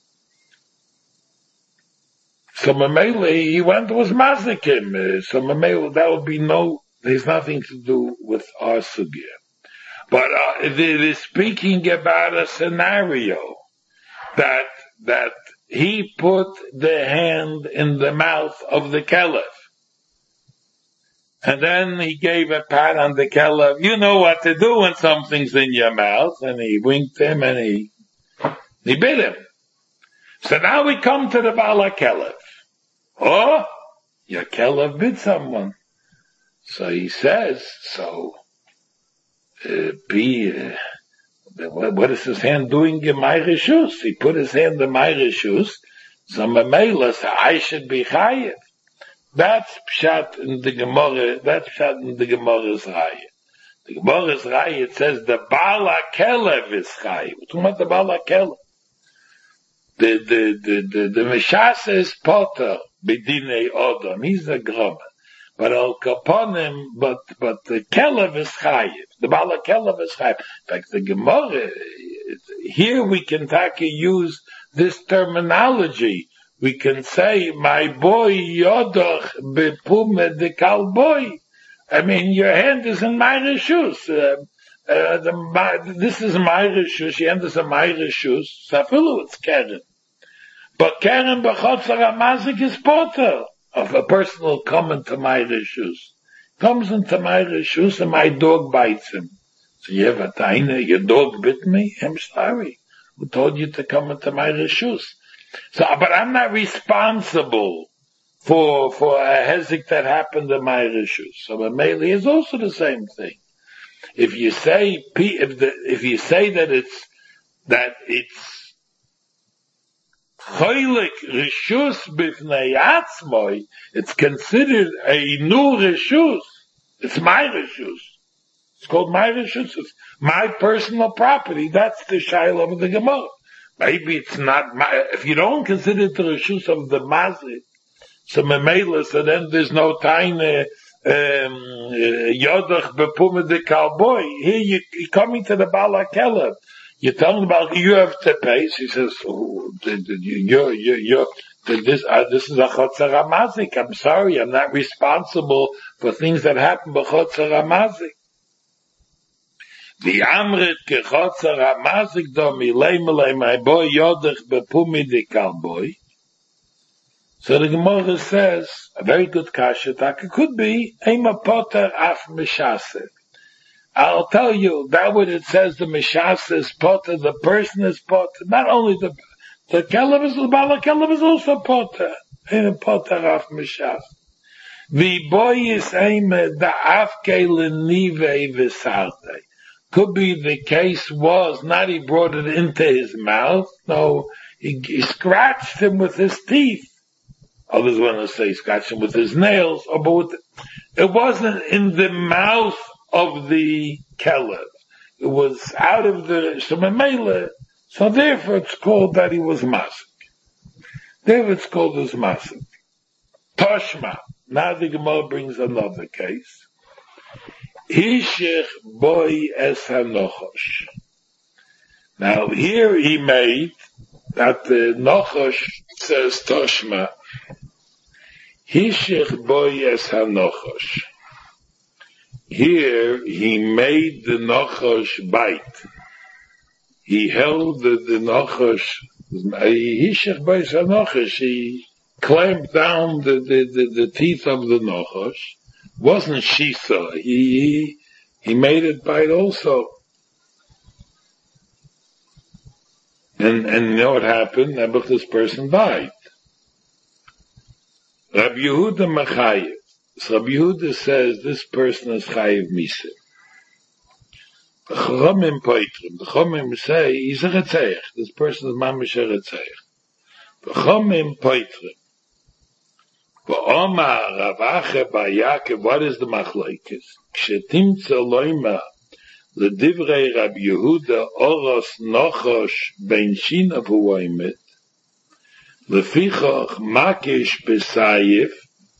So Mamele, he went to his Mazikim. So Mamele, that would be no, there's nothing to do with our Sugya. But uh, it is speaking about a scenario that that he put the hand in the mouth of the Kelev, and then he gave a pat on the Kelev. You know what to do when something's in your mouth, and he winked him and he he bit him. So now we come to the Bala Kelev. Oh, your Kelev bit someone. So he says, so. Uh, be, uh, what is his hand doing in my reshus? He put his hand in my reshus. So Mamela said, I should be chayiv. That's pshat in the Gemara, that's pshat in the Gemara's Raya. The Gemara's Raya, it says, the Bala Kelev is chayiv. We're talking about the Bala Kelev. The, the, the, the, the Meshasa is Potter, B'dinei Odom. He's a Groma. But Al Kaponim, but, but the Kelev is chayiv. The Bala Kelev is chayiv. In fact, the Gemara, here we can take use this terminology. We can say, my boy Yodoch bepume de kal boy. I mean, your hand is in my reshus. Uh, uh, the, my, this is my reshus, your hand is in my reshus. Safilu, it's Keren. But Keren b'chotzar hamazik is potter. Of a person will come into my reshus. Comes into my reshus and my dog bites him. So you have a taina, your dog bit me? I'm sorry. Who told you to come into my reshus? So, but I'm not responsible for, for a hezek that happened in my reshus. So a melee is also the same thing. If you say, if the, if you say that it's, that it's, Choylik reshus b'fnei atzmoi, it's considered a new reshus. It's my reshus. It's called my reshus. It's my personal property. That's the shiloh of the Gemara. Maybe it's not, if you don't consider the reshus of the mazik, so memela, so then there's no tiny, um, yodach bepume de cowboy. Here you, you're coming to the Bala Keleb. You're telling about, you have to pay. She says, oh, you're, you're, you're, this, uh, this is a chotzer hamazik. I'm sorry, I'm not responsible for things that happen by chotzer hamazik. The amrit ke chotzer hamazik do milei milei my boy yodach bepume de cowboy. So the Gemara says, a very good kasha, that it could be, Eima Potter af Meshase. I'll tell you, that what it says, the Meshase is Potter, the person is Potter, not only the, the Keleb is, the Bala Keleb is also Potter, Eima Potter af Meshase. The boy is Eima, the Afke Lenive Visarte. Could be the case was, not he brought it into his mouth, no, he, he scratched him with his teeth. Others want to say scratch him with his nails, or but with, it wasn't in the mouth of the Keleb. It was out of the Shemamela, so therefore it's called that he was Masik. Therefore it's called as Masik. Toshma. Now the Gemara brings another case. Hishich boy es hanochosh. Now here he made that the Nochosh says Toshma. Hishich boy es hanochosh. Here he made the Nochosh bite. He held the, the Nochosh. Hishich boy es hanochosh. He clamped down the, the, the, the teeth of the Nochosh. Wasn't Shisa. He, he he made it bite also. And and you know what happened? This person died. Rabbi Yehuda Machayev. So Rabbi Yehuda says this person is Chayev Misa. The Chomim Poitrim. The Chomim say he's a Retzeich. This person is Mamish a Retzeich. The Chomim Poitrim. V'omar Rav Acha bar Yaakov. What is the machlokes? Kshetimtza loima l'divrei Rabbi Yehuda oros nochosh ben shinav huoimet. Lefichach makish b'sayif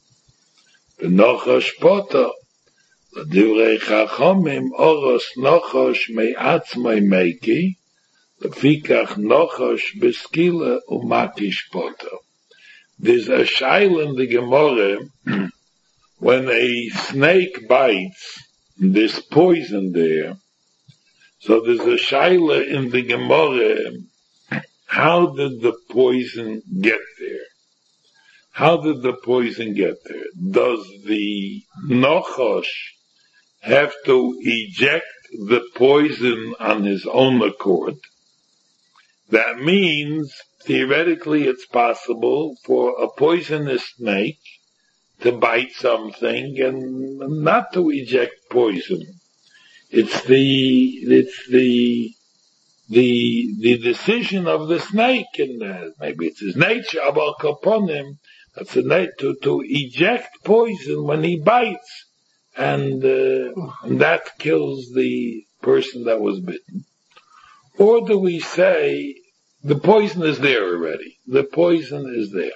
b'nochosh poto l'divrei chachomim oros nochosh me'atzmai meiki lefikach nochosh b'skila u'makish poto. There's a shaila in the Gemara when a snake bites, there's poison there. So there's a shaila in the Gemara. How did the poison get there? How did the poison get there? Does the Nochosh have to eject the poison on his own accord? That means, theoretically, it's possible for a poisonous snake to bite something and not to eject poison. It's the, it's the, the, the decision of the snake, and uh, maybe it's his nature, abal kaponim, that's a nature to, to eject poison when he bites, and, uh, and that kills the person that was bitten. Or do we say, the poison is there already. The poison is there.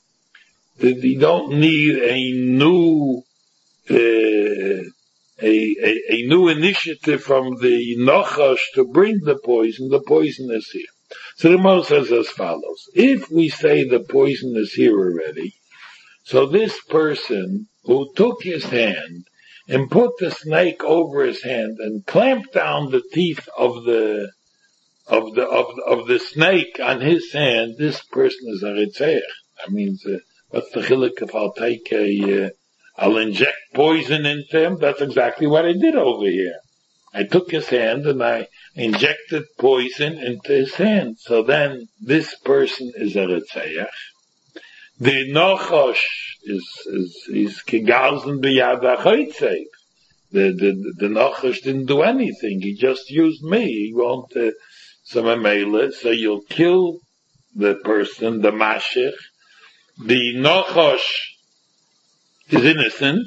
You don't need a new, uh, a, a, a new initiative from the Nochosh to bring the poison. The poison is here. So the Gemara says as follows. If we say the poison is here already, so this person who took his hand and put the snake over his hand and clamped down the teeth of the of the of of the snake on his hand, this person is a Retzeich. That means, uh, what's the chiluk if I'll take a, uh, I'll inject poison into him? That's exactly what I did over here. I took his hand and I injected poison into his hand. So then this person is a Retzeich. The Nochosh is is is kigalzen b'yad ha'choytzeich. The the the Nochosh didn't do anything. He just used me. He won't. Uh, So so you'll kill the person, the mashich. The Nochosh is innocent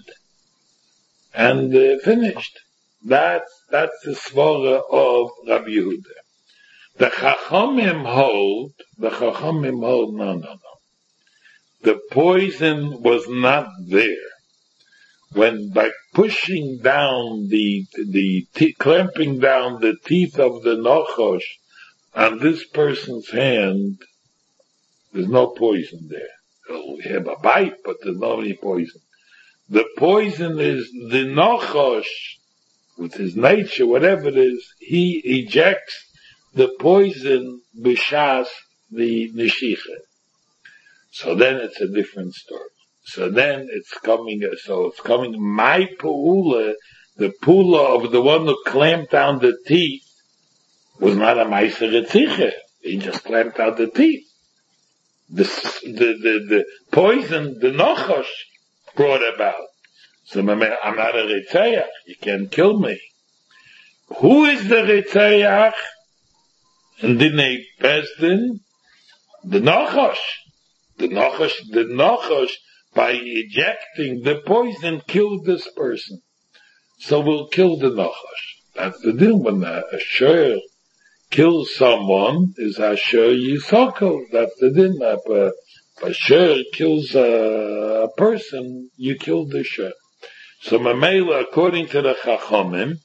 and uh, finished. That's that's the svara of Rabbi Yehuda. The Chachamim hold, the Chachamim hold, no, no, no. The poison was not there. When by pushing down the, the, t- clamping down the teeth of the Nachash on this person's hand, there's no poison there. He'll have a bite, but there's no any poison. The poison is the Nachash, with his nature, whatever it is, he ejects the poison b'shas the Neshicha. So then it's a different story. So then it's coming, so it's coming, my pu'ula, the pu'ula of the one who clamped down the teeth, was not a ma'aser retzicha. He just clamped out the teeth. The, the, the, the poison, the Nachash, brought about. So I'm not a Retzayach. You can't kill me. Who is the Retzayach? And Dinei Pesdin? The Nachash. The Nachash, the Nachash, by ejecting the poison, killed this person. So we'll kill the Nachash. That's the deal. When a, a shur kills someone, is Asher Yisoko. That's the din. If a, if a shur kills a, a person, you kill the shur. So Mamela, according to the Chachamim,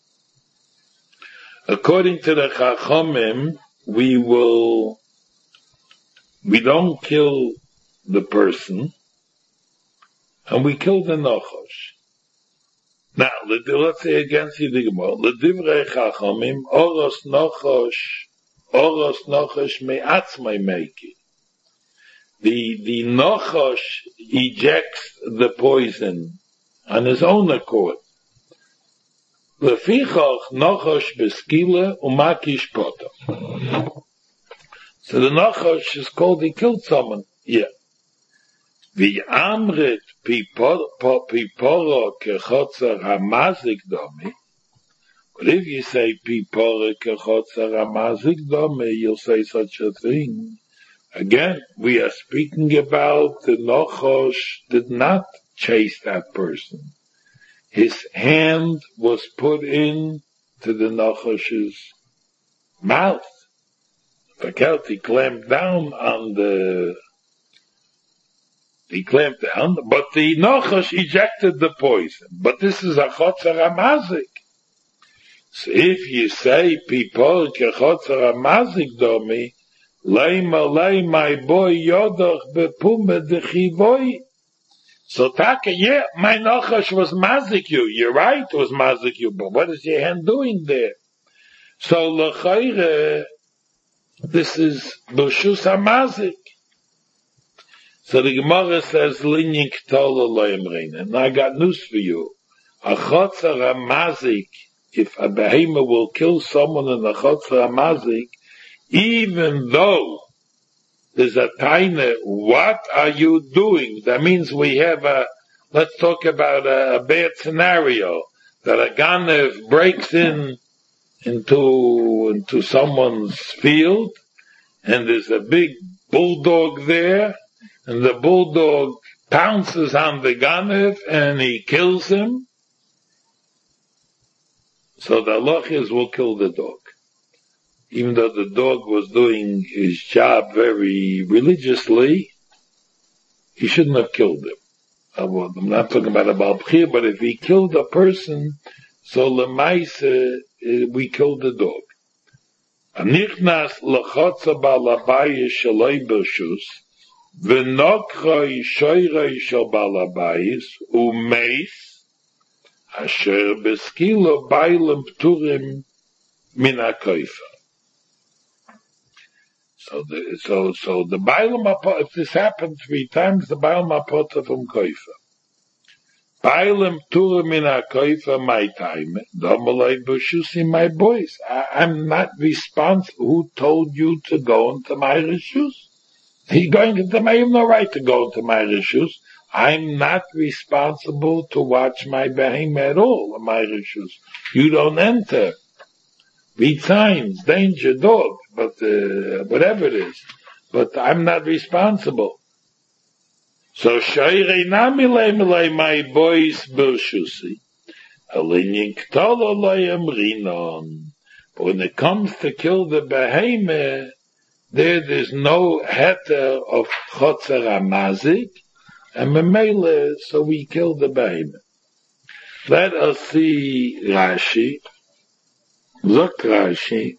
according to the Chachamim, we will, we don't kill the person, and we kill the Nachash. Now, let's say against the Gemara, L'divrei Chachamim, Oros Nachash, Oros Nachash me'atzmai meiki. The, the Nachash ejects the poison on his own accord. Lefichach Nachash beskila umakish pota. So the Nachash is called, he killed someone. Yeah. V'amrit piporo kechotzer hamazik domi. But if you say piporo kechotzer hamazik domi, you'll say such a thing. Again, we are speaking about the Nachash did not chase that person. His hand was put in to the Nachash's mouth. Fakelt, he clamped down on the, he clamped down, but the Nachash ejected the poison. But this is a Chotzer HaMazik. So if you say, Pipor kechotzer HaMazik domi, leima lei my boy yodoch bepume dechivoi. So Taka, yeah, my Nachash was mazik you. You're right, it was mazik you. But what is your hand doing there? So l'chayre, this is b'shus hamazik. So the Gemara says, linyin k'tola lo yemrein. And I got news for you. A chotzer hamazik, if a behema will kill someone in a chotzer hamazik, even though there's a taina, what are you doing? That means we have a, let's talk about a, a bad scenario, that a ganev breaks in into, into someone's field, and there's a big bulldog there, and the bulldog pounces on the ganev, and he kills him. So the halach is, we'll kill the dog. Even though the dog was doing his job very religiously, he shouldn't have killed him. I'm not talking about a Baal B'chir, but if he killed a person, so lemaise, we killed the dog. Anichnas lechotza balabayis shaloi b'shus, v'nokchoi shoyrei shal balabayis, umeis, asher beskilo bailim pturim min hakoifa. So the, so, so the Bailam Apota, if this happened three times, the Bailam Apota from Koifa. Bailam Turim in a Koifa, my time, Domalai Bushusi, my boys. I, I'm not responsible. Who told you to go into my reshus? He going into my, you have no right to go into my reshus. I'm not responsible to watch my behemoth at all, my reshus. You don't enter. Read signs, danger, dog, but uh, whatever it is. But I'm not responsible. So Shairei Namilei Milei, my boys Bilshusi. Alinyin Ktala Layam Rinon. But when it comes to kill the behemoth, there there's no heter of chotzer hamazik, and memele, so we kill the behemoth. Let us see Rashi. Zok Rashi.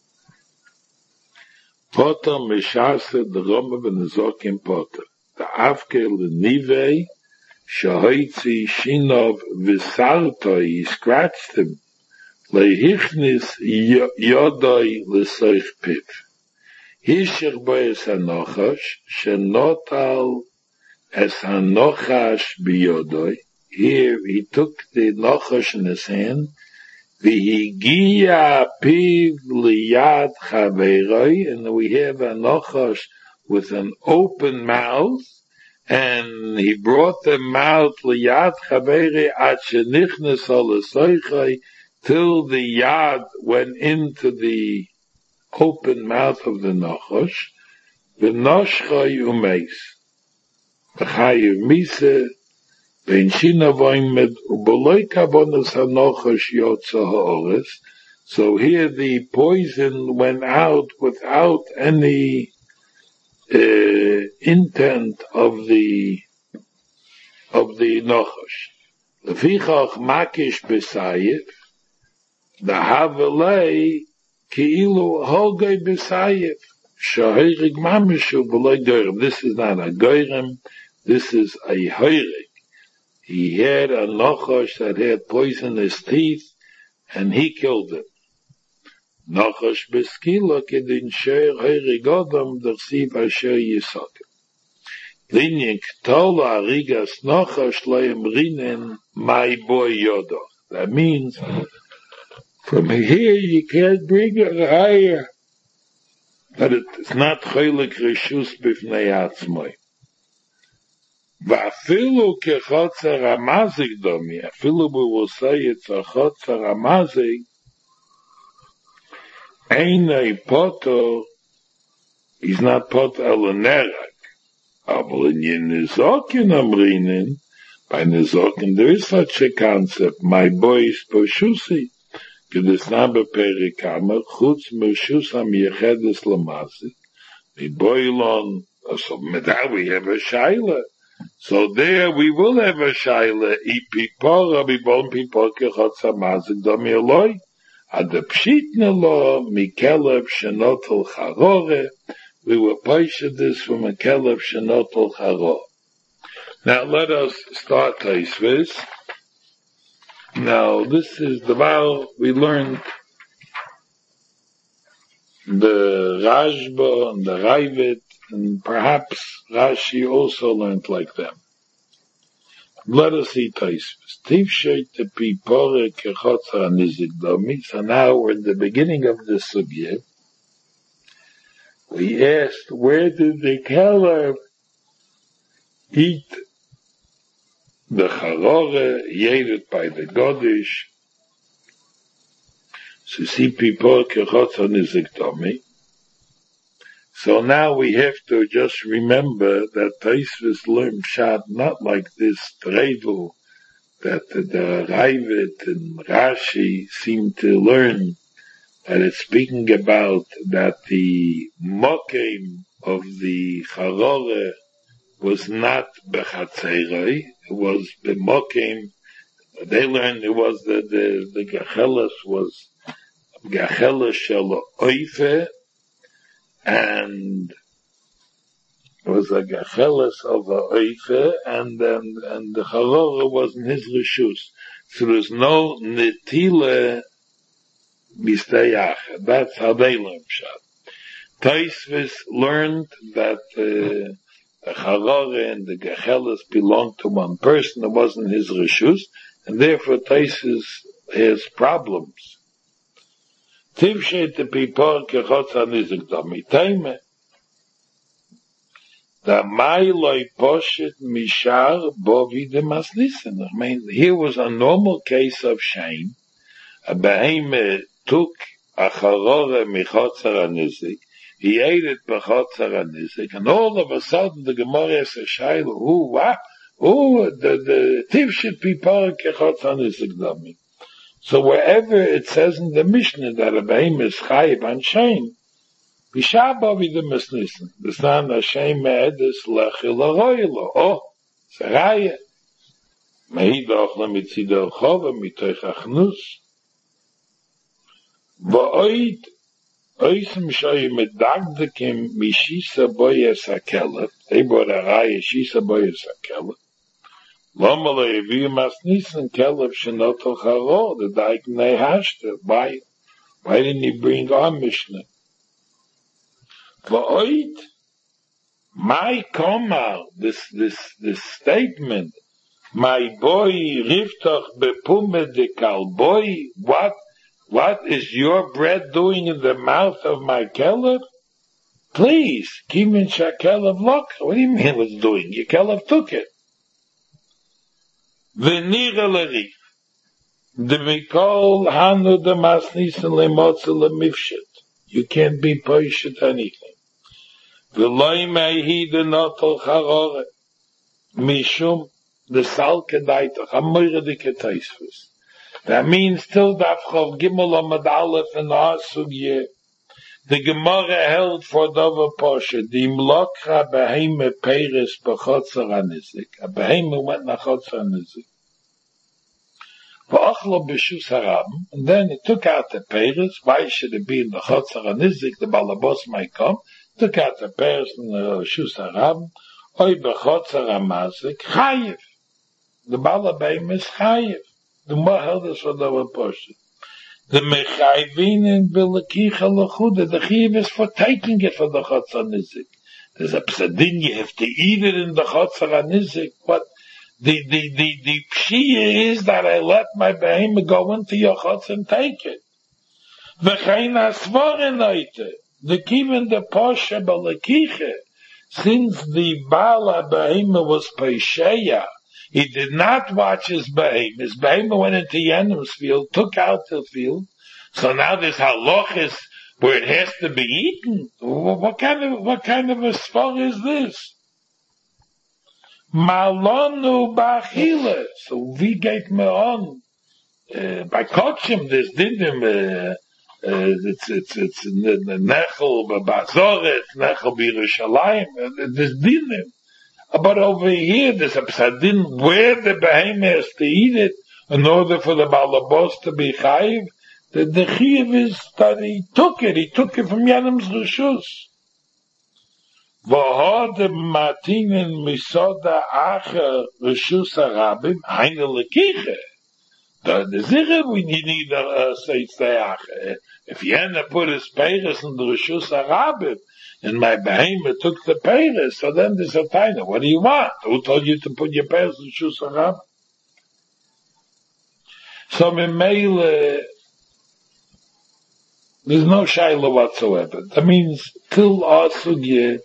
Potter mishase the Roma ben Potter. The Afke l'nivei shahoitzi shinov v'sartoi, he scratched him. Lehichnis yodoi l'soich piv. Hishir bo es hanochash, shenotal es hanochash biyodoi. Here he took the nochash in his hand, v'higia piv liyad chaveroi, and we have a nochash with an open mouth, and he brought the mouth liyad chaveroi at shenichnes alasoichai, till the yad went into the open mouth of the nochash, v'noshchai umeis, v'chayu mise, Ben Shinavoim med Uboloi Kabonos Hanochash Yotza Ha'ores. So here the poison went out without any uh, intent of the of the Nochash. Lefichach Makish B'Sayif, the Havelei Ki'ilu Holgei B'Sayif, Shahirig Mamishu B'Loi Goyrem. This is not a Goyrem, this is a Hoirig. He had a nochash that had poisonous teeth, and he killed him. Nochash beskila kedin sher herigodam dersiv asher yisakim. Linyin ktola arigas nochash loyem rinen my boy yodoch. That means, from here you can't bring it higher. But it's not chelik reshus b'fnei atzmoi. Va'afilu kechotzer hamazik domi, afilu we will say it's a chotzer hamazik, einei poto, is not pot elenerak, aber in yin nizokin amrinin, by nizokin there is such a concept, my boy is poshusi, kedesna beperikamer, chutz mershus ham yechedes lamazik, mi boilon, so that we have a shaila. So there we will have a shaila, ipipora, bibon pipor kechotz hamazik domi eloi, ad the pshitna lo, mikelev shenotel charore, we will paisha this from a kelev shenotel charore. Now let us start Taisvis. Now this is the vow we learned, the Rashba and the Ravid, and perhaps Rashi also learned like them. Let us see Taisvis. Tivshet the pipore kechotzer hanizik domi. So now we're in the beginning of the sugya. We asked, where did the kelev eat the charore, he ate it by the godish? So see pipore kechotzer hanizik domi. So now we have to just remember that Taisvis learned Pshat not like this Trevel that the, the Ravid and Rashi seem to learn, that it's speaking about that the Mokem of the Charore was not Bechatzeroi, it was the Mokem, they learned it was the, the, the Gacheles was Gacheles Shel Oife, and it was a gacheles of a oife, and then and the charora was in his reshus. So there's no netile mistayach. That's how they learn pshat. Taisvis learned that uh, the charora and the gacheles belonged to one person. It wasn't his reshus, and therefore Taisvis has problems. Tivshet the pipor kechotz hanizik domi taime. The mailoi poshet mishar bovi de masnisen. I mean, here was a normal case of shame. A behemoth took a charore michotzer hanizik. He ate it bechotzer hanizik, and all of a sudden the Gemara says, "Shaila, who what? Who the the tivshet pipor kechotz hanizik domi." So wherever it says in the Mishnah that a behem is chayiv on shein, b'shaba v'idem esnissen, b'snan Hashem me'edes lechil aroylo, oh, saraya, mehidoch lemitzido chova mitoich achnus, v'oid, oisem shoy medagdekim mishisa boyes hakelef, they brought a raya shisa boyes hakelef, lama le'evi masnissen kelef shenoto charo, the daik nehashte, why, why didn't he bring our Mishnah? V'oid, my komar, this, this, this statement, my boy riftoch bepume de kalboy, what, what is your bread doing in the mouth of my kelef? Please, kimin shakelev lok. What do you mean it was doing? Your kelef took it. V'nira lerif, de mikol hanu de masnisen lemotze lemifshet. You can't be poishet anything. V'loi mehi de notol charore, mishum the salke daitach, amoyre de ketaisfus. That means till dafchov gimel amad aleph and asugye, the Gemara held for Dova Poshe, the imlokra beheme peres b'chotzer hanizik. A beheme went na chotzer hanizik. V'achlo b'shus harabim, and then he took out the peres. Why should it be in the chotzer hanizik? The balabos might come. Took out the peres in the shus harabim. Oy b'chotzer hamazik, chayiv. The balabim is chayiv. The Gemara held us for Dova Poshe. The mechayvin in bilakicha lechuda, the chiv is for taking it for the chotzer nizik. There's a psadin, you have to eat it in the chotzer nizik. What the the the the pshia is that I let my behemoth go into your chotzer and take it. V'chein asvorin oite, the kiven the posha bilakicha, since the bala behemoth was peisheya, he did not watch his behemoth. His behemoth went into Yenim's field, took out the field. So now there's halachis where it has to be eaten. What kind of, what kind of a svar is this? Malonu bachile. So we gave me on, uh, by kochim, this dinim, uh, uh, it's, it's, it's, nechel b'bazoret, nechel b'Yerushalayim, this dinim. But over here, there's a psadin where the behemoth has to eat it in order for the balabos to be chayiv. The, the chayiv is that he took it. He took it from Yanim's reshus. V'hod matinin misoda acher reshus harabim haine lekiche. The the zikr we need to say acher. If Yana put his peiros in the reshus harabim, and my behemoth took the peiros, so then there's a taina. What do you want? Who told you to put your peiros in shus harabim? So memele, there's no shaila whatsoever. That means till our sugya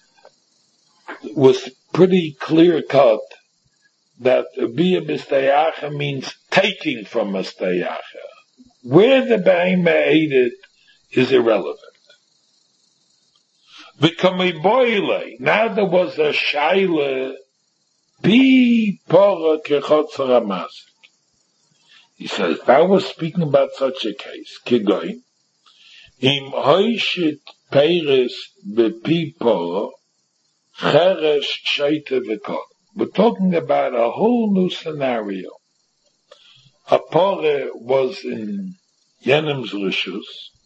was pretty clear cut that bia b'stayacha means taking from a stayacha. Where the behemoth ate it is irrelevant. Now there was a shaila bi pora kechotzer hamazik. He says, if I was speaking about such a case, kigoy, im hoishit peiris bepi pora, cheresh sheite v'kol. We're talking about a whole new scenario. A pora was in Yenim's reshus,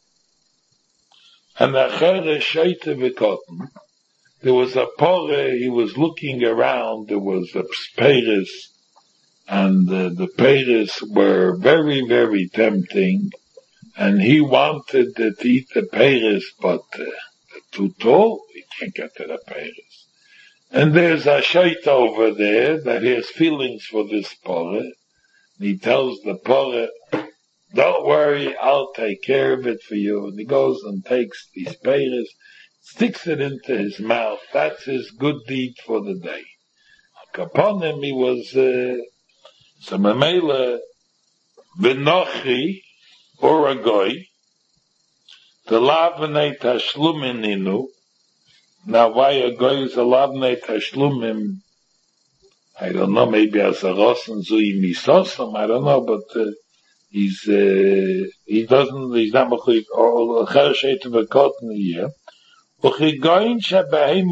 and the cheresh sheite v'kol. There was a pora, he was looking around, there was a peiris, and uh, the peiros were very, very tempting, and he wanted to eat the peiros, but uh, they're too tall, he can't get to the peiros. And there's a shait over there that has feelings for this porah. He tells the porah, don't worry, I'll take care of it for you. And he goes and takes these peiros, sticks it into his mouth. That's his good deed for the day. Upon him, he was... Uh, So Mamela V'nochi or a goy the lavnei tashlumininu. Now why a goy is a lavnei tashlumim? I don't know, maybe as a rosen zui misosam, I don't know, but uh, he's, uh, he doesn't, he's not machliv, or chereshet of a cotton here. The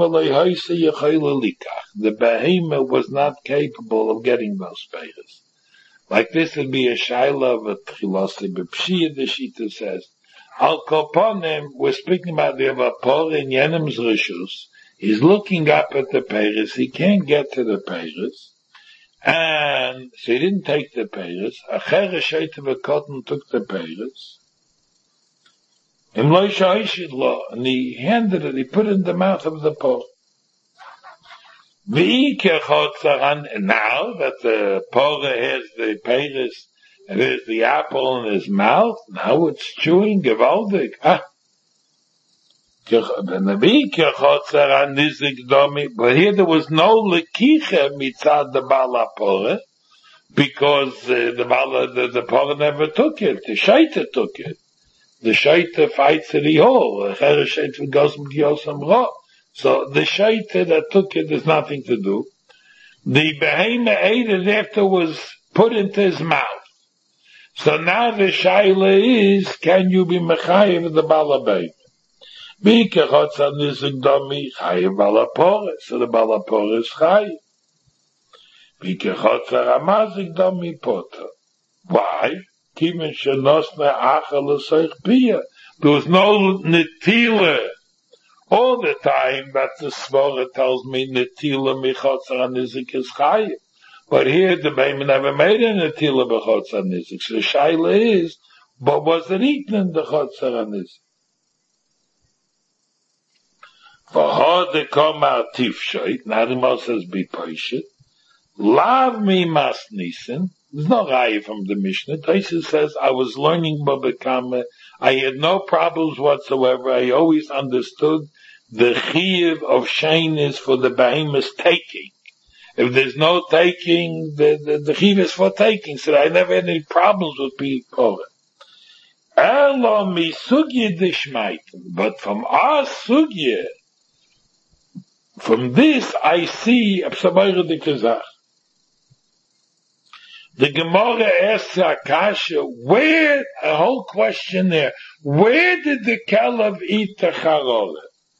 behemoth was not capable of getting those peiros. Like this would be a shaila of a tchilasi b'pshiyah, the Shita says. Al koponim, we're speaking about the Avapor in Yenem's Rishus. He's looking up at the peiros. He can't get to the peiros. And so he didn't take the peiros. A chereshet of a cotton took the peiros. And he handed it, he put it in the mouth of the pork. And now that the pork has the peiros, and there's the apple in his mouth, now it's chewing gewaldig. Ah. But here there was no lekicha mitzad the bala pork, because uh, the bala, the, the pork never took it, the shaita took it. The shaita fights at the hole. The chereshet goes with Yosem Ra. So the shaita that took it has nothing to do. The behemoth ate it after it was put into his mouth. So now the shaila is, can you be mechayev the balabay? Bikachotz anizik domi chayev balapore. So the balapore is chayev. Bikachotz aramazik domi poter. Why? There was no netila. All the time that the Svara tells me netila michotzer anizik is chayiv. But here the Bema never made a netila b'chotzer anizik. So the shaila is, but was it eaten in the chotzer anizik? For how they come out tifshoit, now the Moshe says be patient. Lav me mas nisen. There's no raya from the Mishnah. Taisa says, I was learning Baba Kama. I had no problems whatsoever. I always understood the chiyuv of shainis for the behemoth's taking. If there's no taking, the, the, the chiyuv is for taking. So I never had any problems with people. Elo mi sugya dishmaitim. But from our sugya, from this I see Absabayra de Kazach. The Gemara asks Akasha, where, a whole question there, where did the Kelev eat the Charora?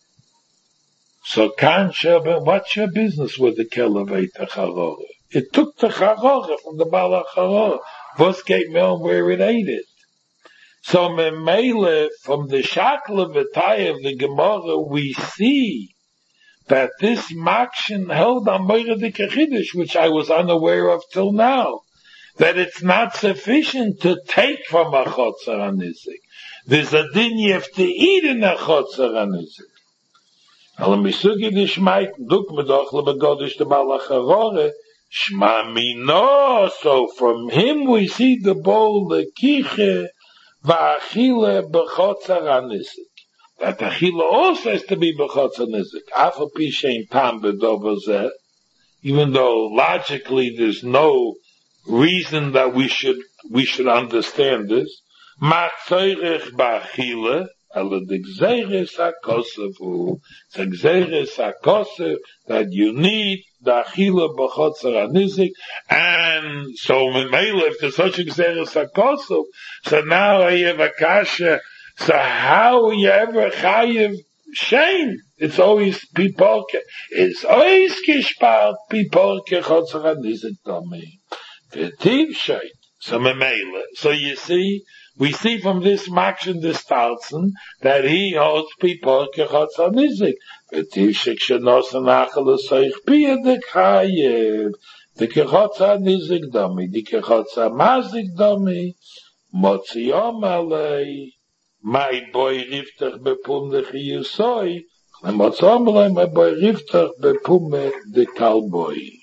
So Kansha, what's your business with the Kelev ate the Charora? It took the Charora from the Bala Charora. Vos gave me on where it ate it. So Memele, from the Shakla V'taya of the Gemara, we see that this Makshin held on Moira de Kechidish, which I was unaware of till now. That it's not sufficient to take from a chotzer anizik. There's a din you have to eat in a chotzer anizik. Alamisugi dishmait duk medoch lebegodish de balacharore shma mino. So from him we see the bowl the kiche va'achile bechotzer anizik. That achile also has to be bechotzer anizik. Afal pi shein tam bedovazeh. Even though logically there's no reason that we should we should understand this. Matzoyrech ba'achile, ala d'gzeres hakosev, it's gzeres hakosev that you need the achile b'chotzer anizik, and so memela if there's such a gzeres hakosev, so now I have a kasha. So how are you ever chayiv shein? It's always pipolke. It's always kishpal pipolke chotzer anizik domi. So so you see, we see from this Makshin the Stalzen that he holds people kechotz anizik. V'tivshik shenosan achal soich pia de chayev. The kechotz anizik domi, the kechotz amazik domi, motziyom alei, my boy riftach bepum de chiyusoi, motziyom alei, my boy riftach bepum de kalboi.